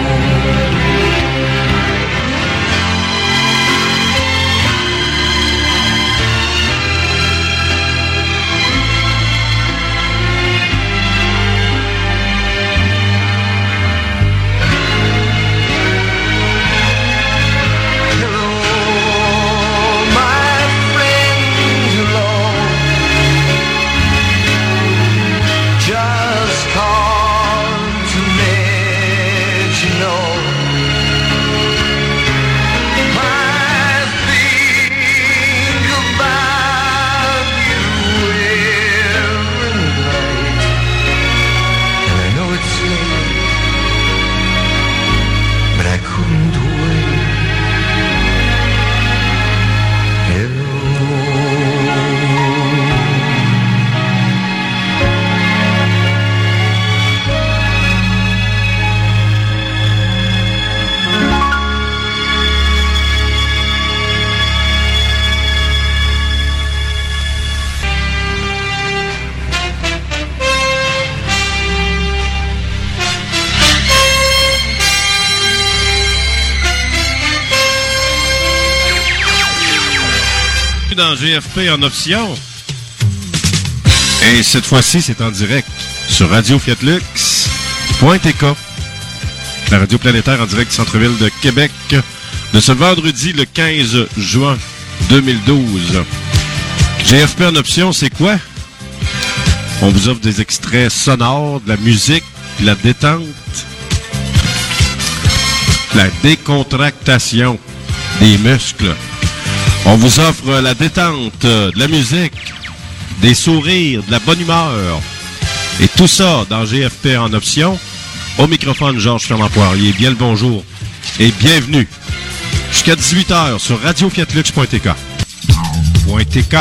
Dans GFP en option. Et cette fois-ci, c'est en direct sur Radio Fiatlux.tk, la radio planétaire en direct du centre-ville de Québec, de ce vendredi le 15 juin 2012. GFP en option, c'est quoi? On vous offre des extraits sonores, de la musique, de la détente, la décontractation des muscles. On vous offre la détente, de la musique, des sourires, de la bonne humeur. Et tout ça dans GFP en option. Au microphone, Georges Fernand-Poirier. Bien le bonjour et bienvenue. Jusqu'à 18h sur radiofiatlux.tk. .tk.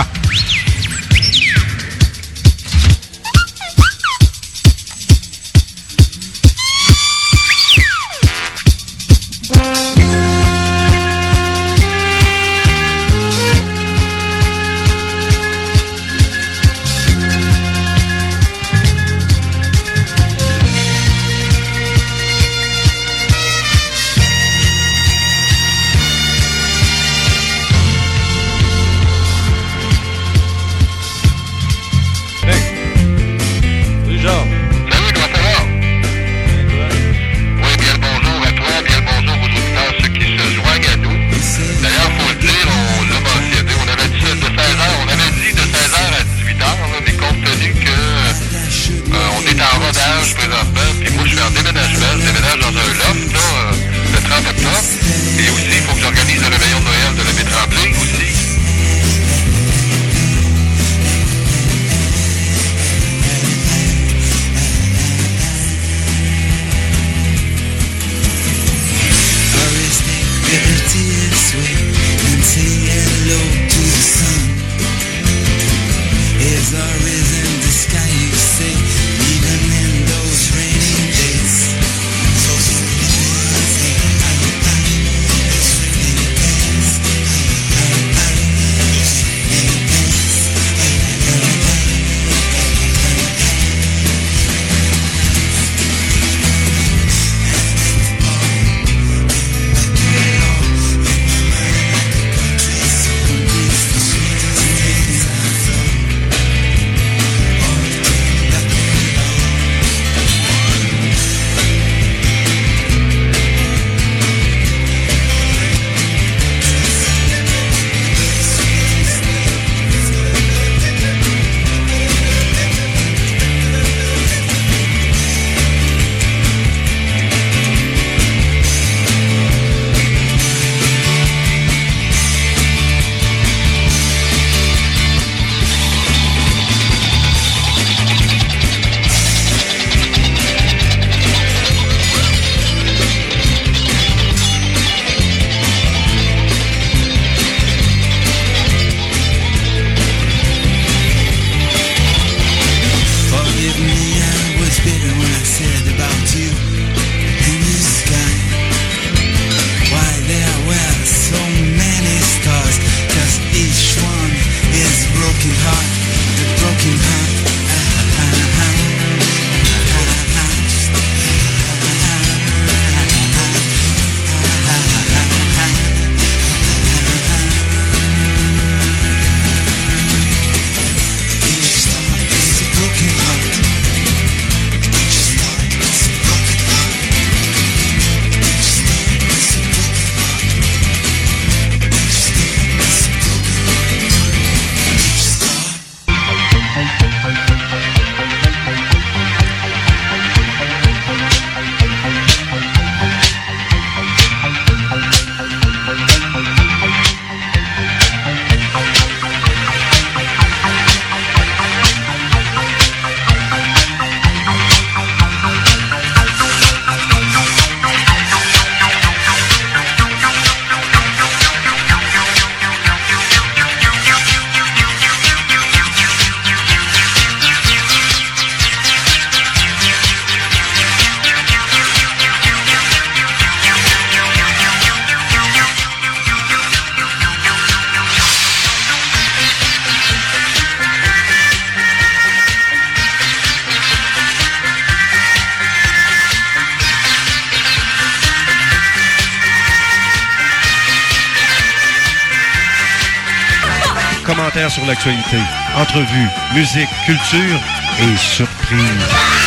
commentaires sur l'actualité, entrevues, musique, culture et surprises.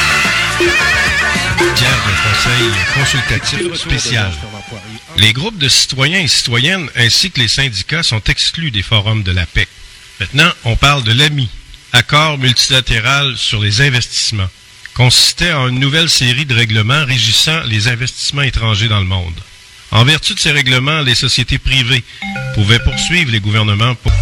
Pierre de Conseil consultatif spécial. Les groupes de citoyens et citoyennes ainsi que les syndicats sont exclus des forums de l'APEC. Maintenant, on parle de l'AMI, accord multilatéral sur les investissements, consistait en une nouvelle série de règlements régissant les investissements étrangers dans le monde. En vertu de ces règlements, les sociétés privées pouvaient poursuivre les gouvernements pour...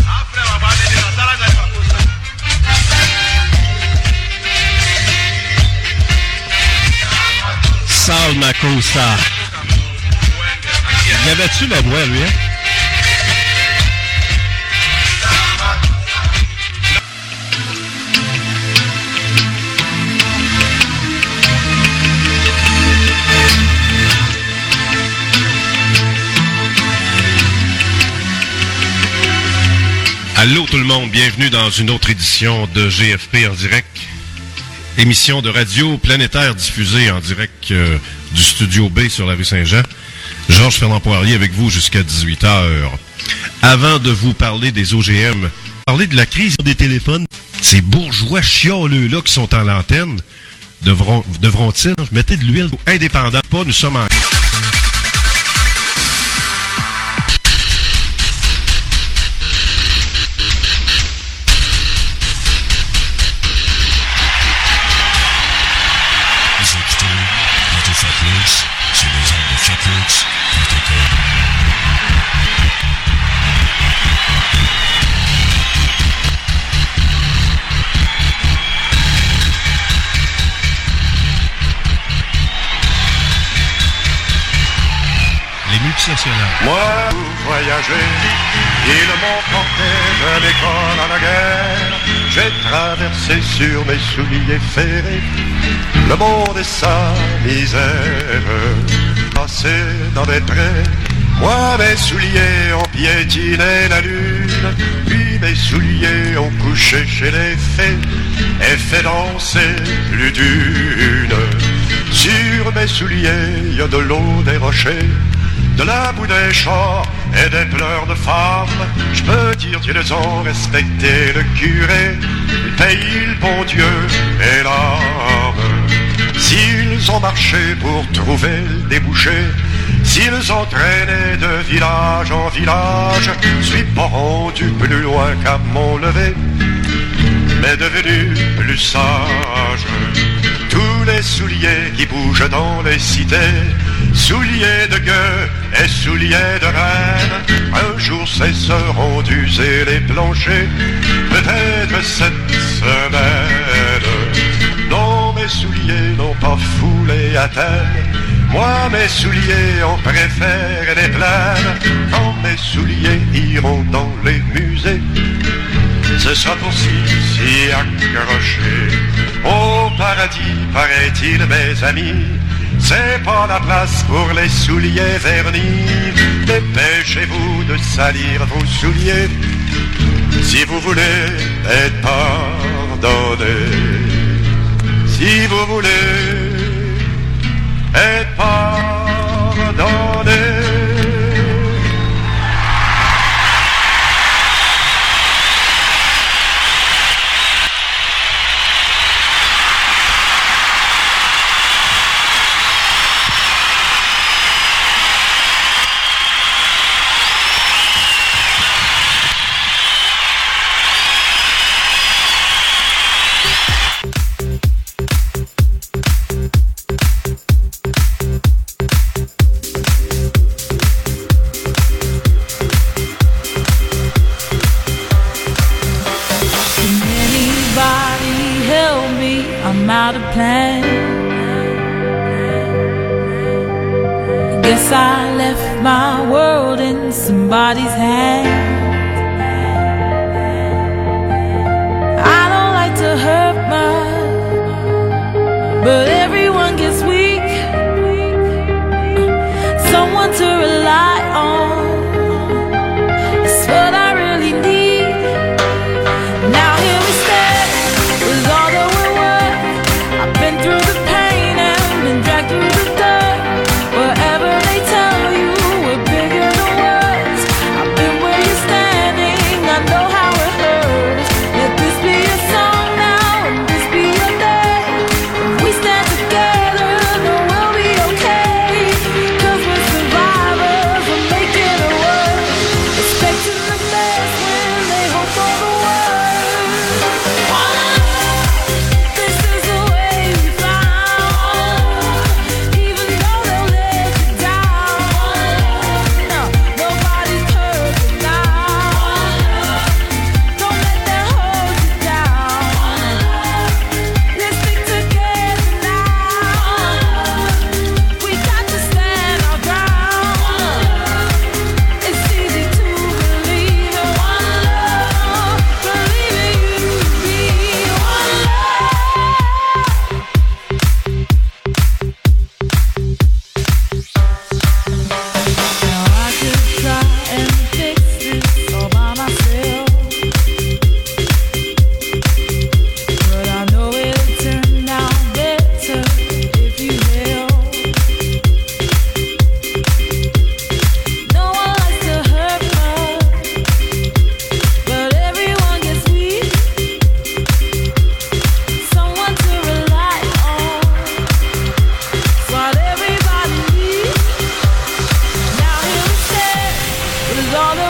Sal Makossa. Y avait-tu la voix, lui, hein? Allô tout le monde, bienvenue dans une autre édition de GFP en direct. Émission de radio planétaire diffusée en direct du Studio B sur la rue Saint-Jean. Georges Fernand Poirier avec vous jusqu'à 18h. Avant de vous parler des OGM, parler de la crise des téléphones, ces bourgeois chialeux-là qui sont en l'antenne, devront-ils mettre de l'huile indépendante? Pas, nous sommes en... Moi, pour voyager, ils m'ont porté de l'école à la guerre. J'ai traversé sur mes souliers ferrés le monde et sa misère. Passé dans des traits, moi mes souliers ont piétiné la lune. Puis mes souliers ont couché chez les fées et fait danser plus d'une. Sur mes souliers, il y a de l'eau, des rochers, de la boue des champs et des pleurs de femmes. Je peux dire qu'ils ont respecté le curé, le pays, le bon Dieu et l'âme. S'ils ont marché pour trouver le débouché, s'ils ont traîné de village en village, je suis pas rendu plus loin qu'à mon lever, mais devenu plus sage. Tous les souliers qui bougent dans les cités, souliers de gueux et souliers de reine, un jour cesseront d'user les planchers, peut-être cette semaine. Non, mes souliers n'ont pas foulé à terre, moi mes souliers on préfère les plaines. Quand mes souliers iront dans les musées, ce sera pour s'y accrocher. Au paradis, paraît-il, mes amis, c'est pas la place pour les souliers vernis. Dépêchez-vous de salir vos souliers si vous voulez être pardonné. Si vous voulez être pardonné. Out of plan. Guess I left my world in somebody's hand. I don't like to hurt much, but everyone gets weak. Someone to rely on is what I really need. Now here we stand with all the been through the pain and been dragged through the dirt. Wherever they tell you we're bigger than words, I've been where you're standing. I know how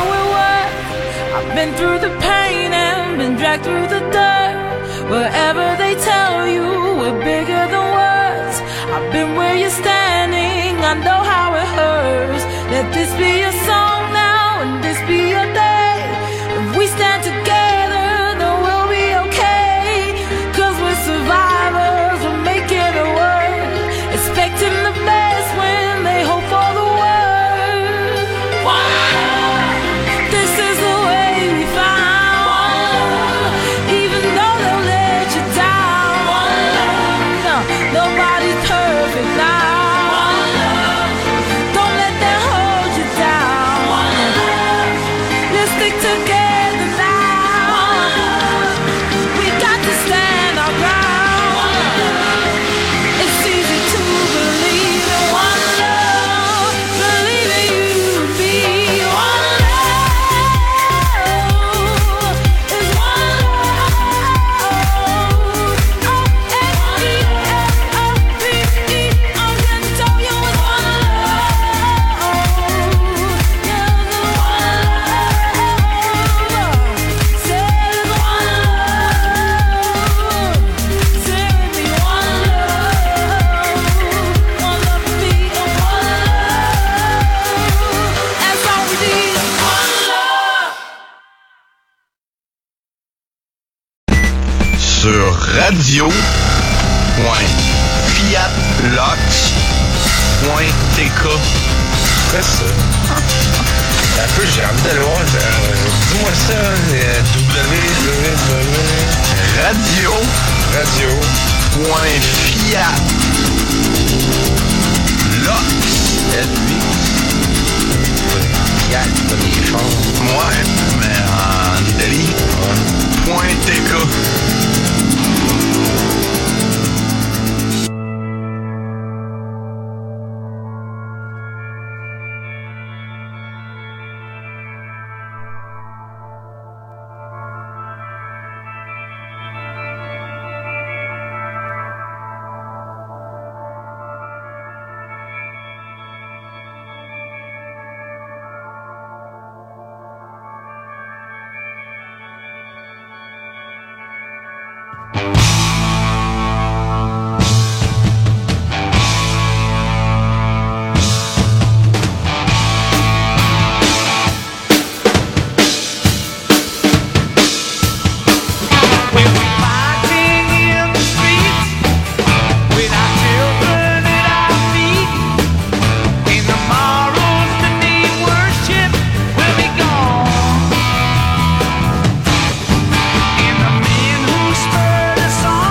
we're worth. I've been through the pain and been dragged through the dirt. Wherever they tell you we're bigger than words, I've been where you're standing, I know how it hurts. Let this be your song now and this be your day. If we stand together, then we'll be okay. 'Cause we're survivors, we're making it work. Expecting the best when they hope for the worst. This is the way we found. Even though they'll let you down, no, nobody's perfect now. Don't let them hold you down. Let's stick together now. We got to stand our ground. It's easy to believe in one love, believe in you to be one love. It's one love. O-N-E-L-O-V-E. I'm gonna tell you it's one love. Yeah, the one love. Say it's one love. Say with me one love. One love for me and one love. That's all we need. One love. Sur radio.fiatlox.tk. C'est ça. Un peu, j'ai envie d'aller voir. Dis-moi ça, Fiat, pas des chars. Ouais, mais en Italie. .tk. Song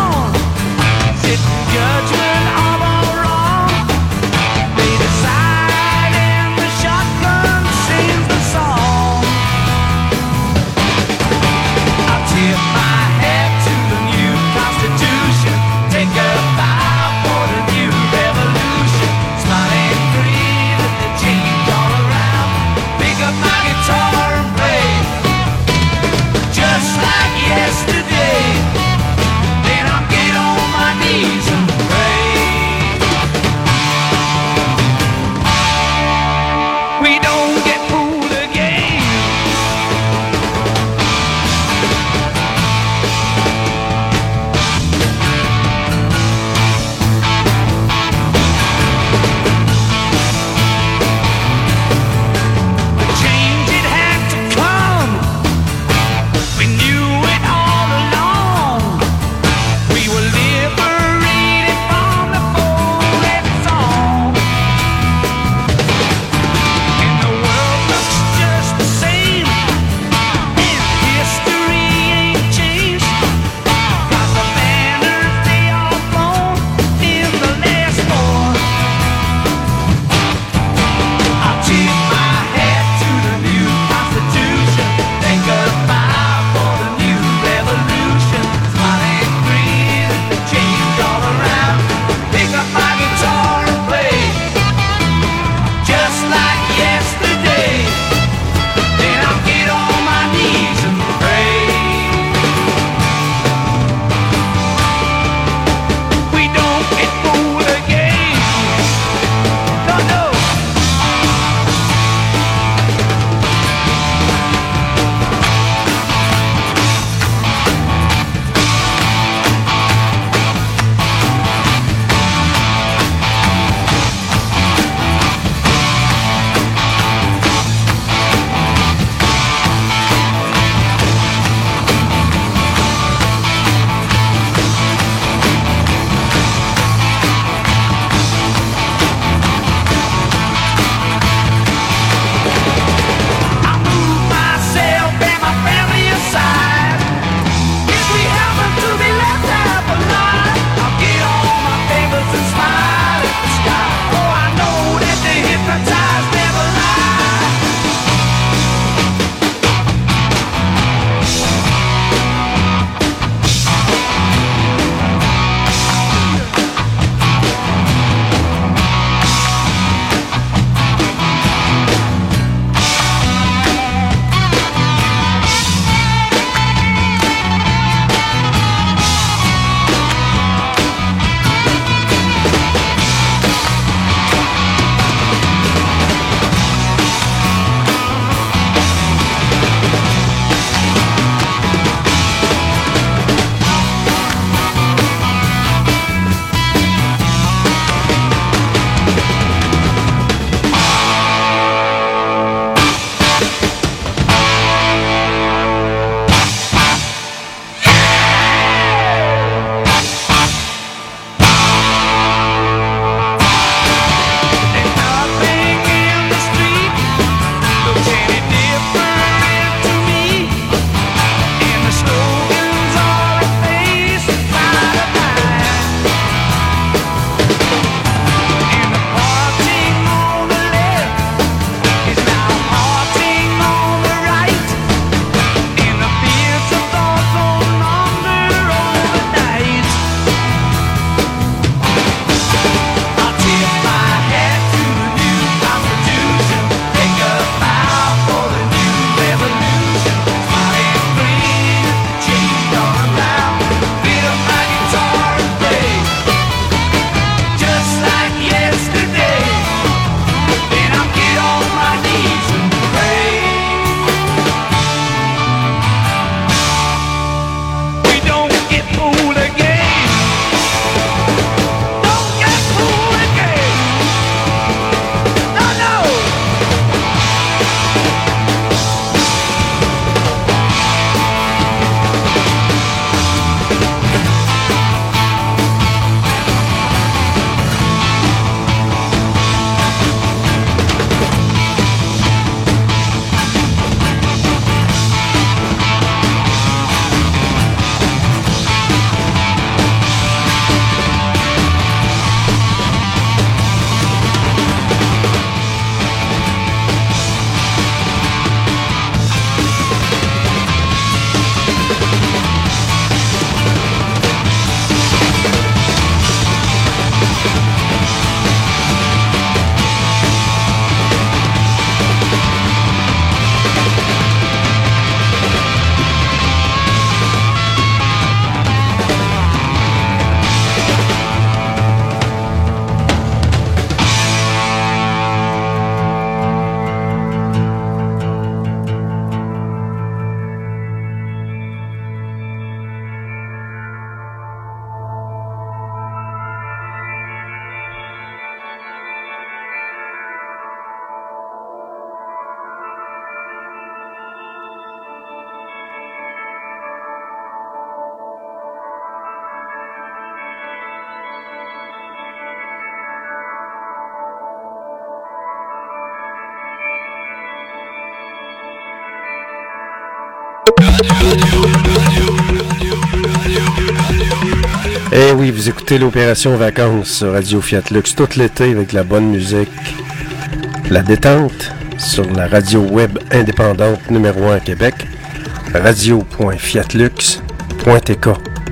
Eh oui, vous écoutez l'Opération Vacances sur Radio Fiat Lux tout l'été avec la bonne musique. La détente sur la radio web indépendante numéro 1 à Québec, radio.fiatlux.tk.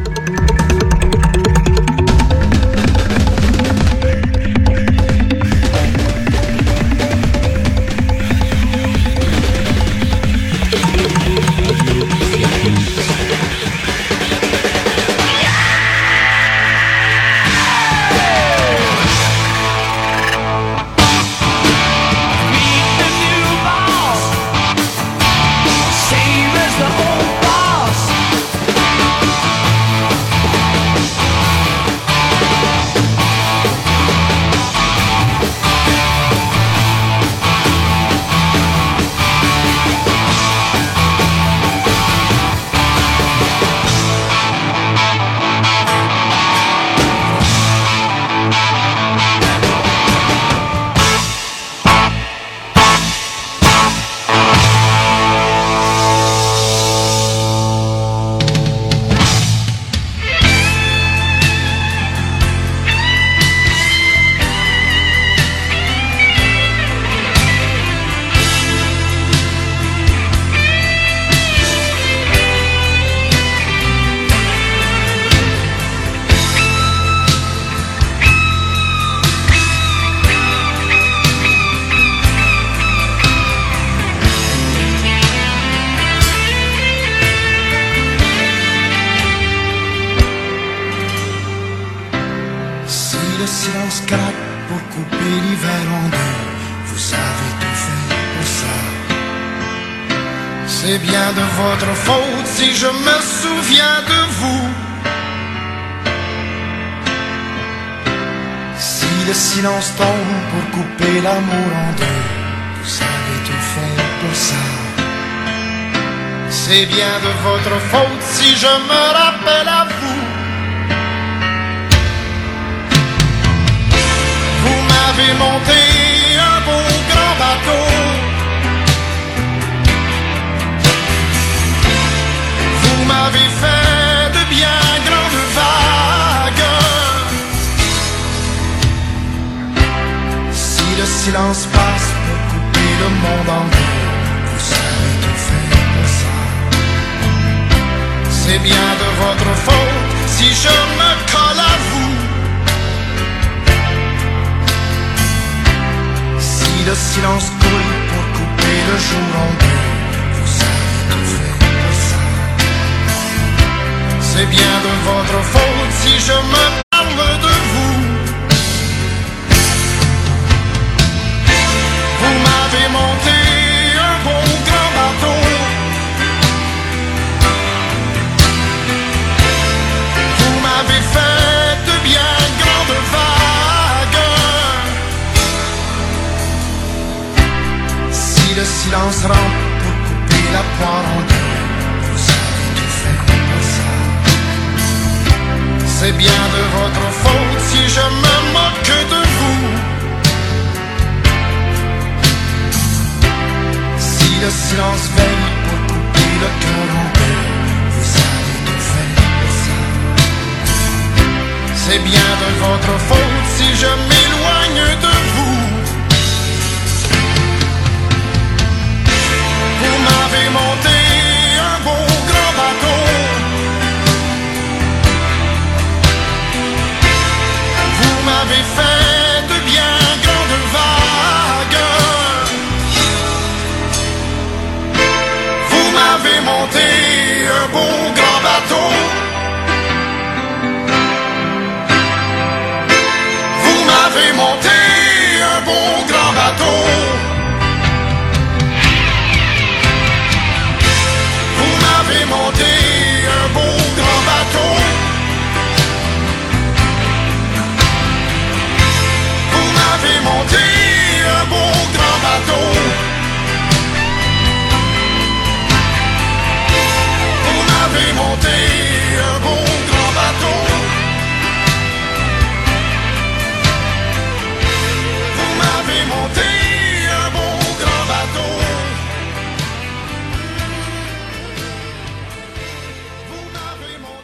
Silence tombe pour couper l'amour en deux. Vous savez tout faire pour ça. C'est bien de votre faute si je me rappelle à vous. Vous m'avez monté un beau grand bateau. Vous m'avez fait de bien grandes vagues. Le silence passe pour couper le monde en deux. Vous savez tout faire pour ça. C'est bien de votre faute si je me colle à vous. Si le silence coule pour couper le jour en deux. Vous savez tout faire pour ça. C'est bien de votre faute si je me parle de vous. Vous m'avez monté un bon grand bateau. Vous m'avez fait de bien grandes vagues. Si le silence rampe pour couper la poire en deux, vous savez tout faire pour ça. C'est bien de votre faute si je me moque de vous. Le silence veille pour couper le cœur en deux. Vous savez tout faire pour ça. C'est bien de votre faute si je m'éloigne de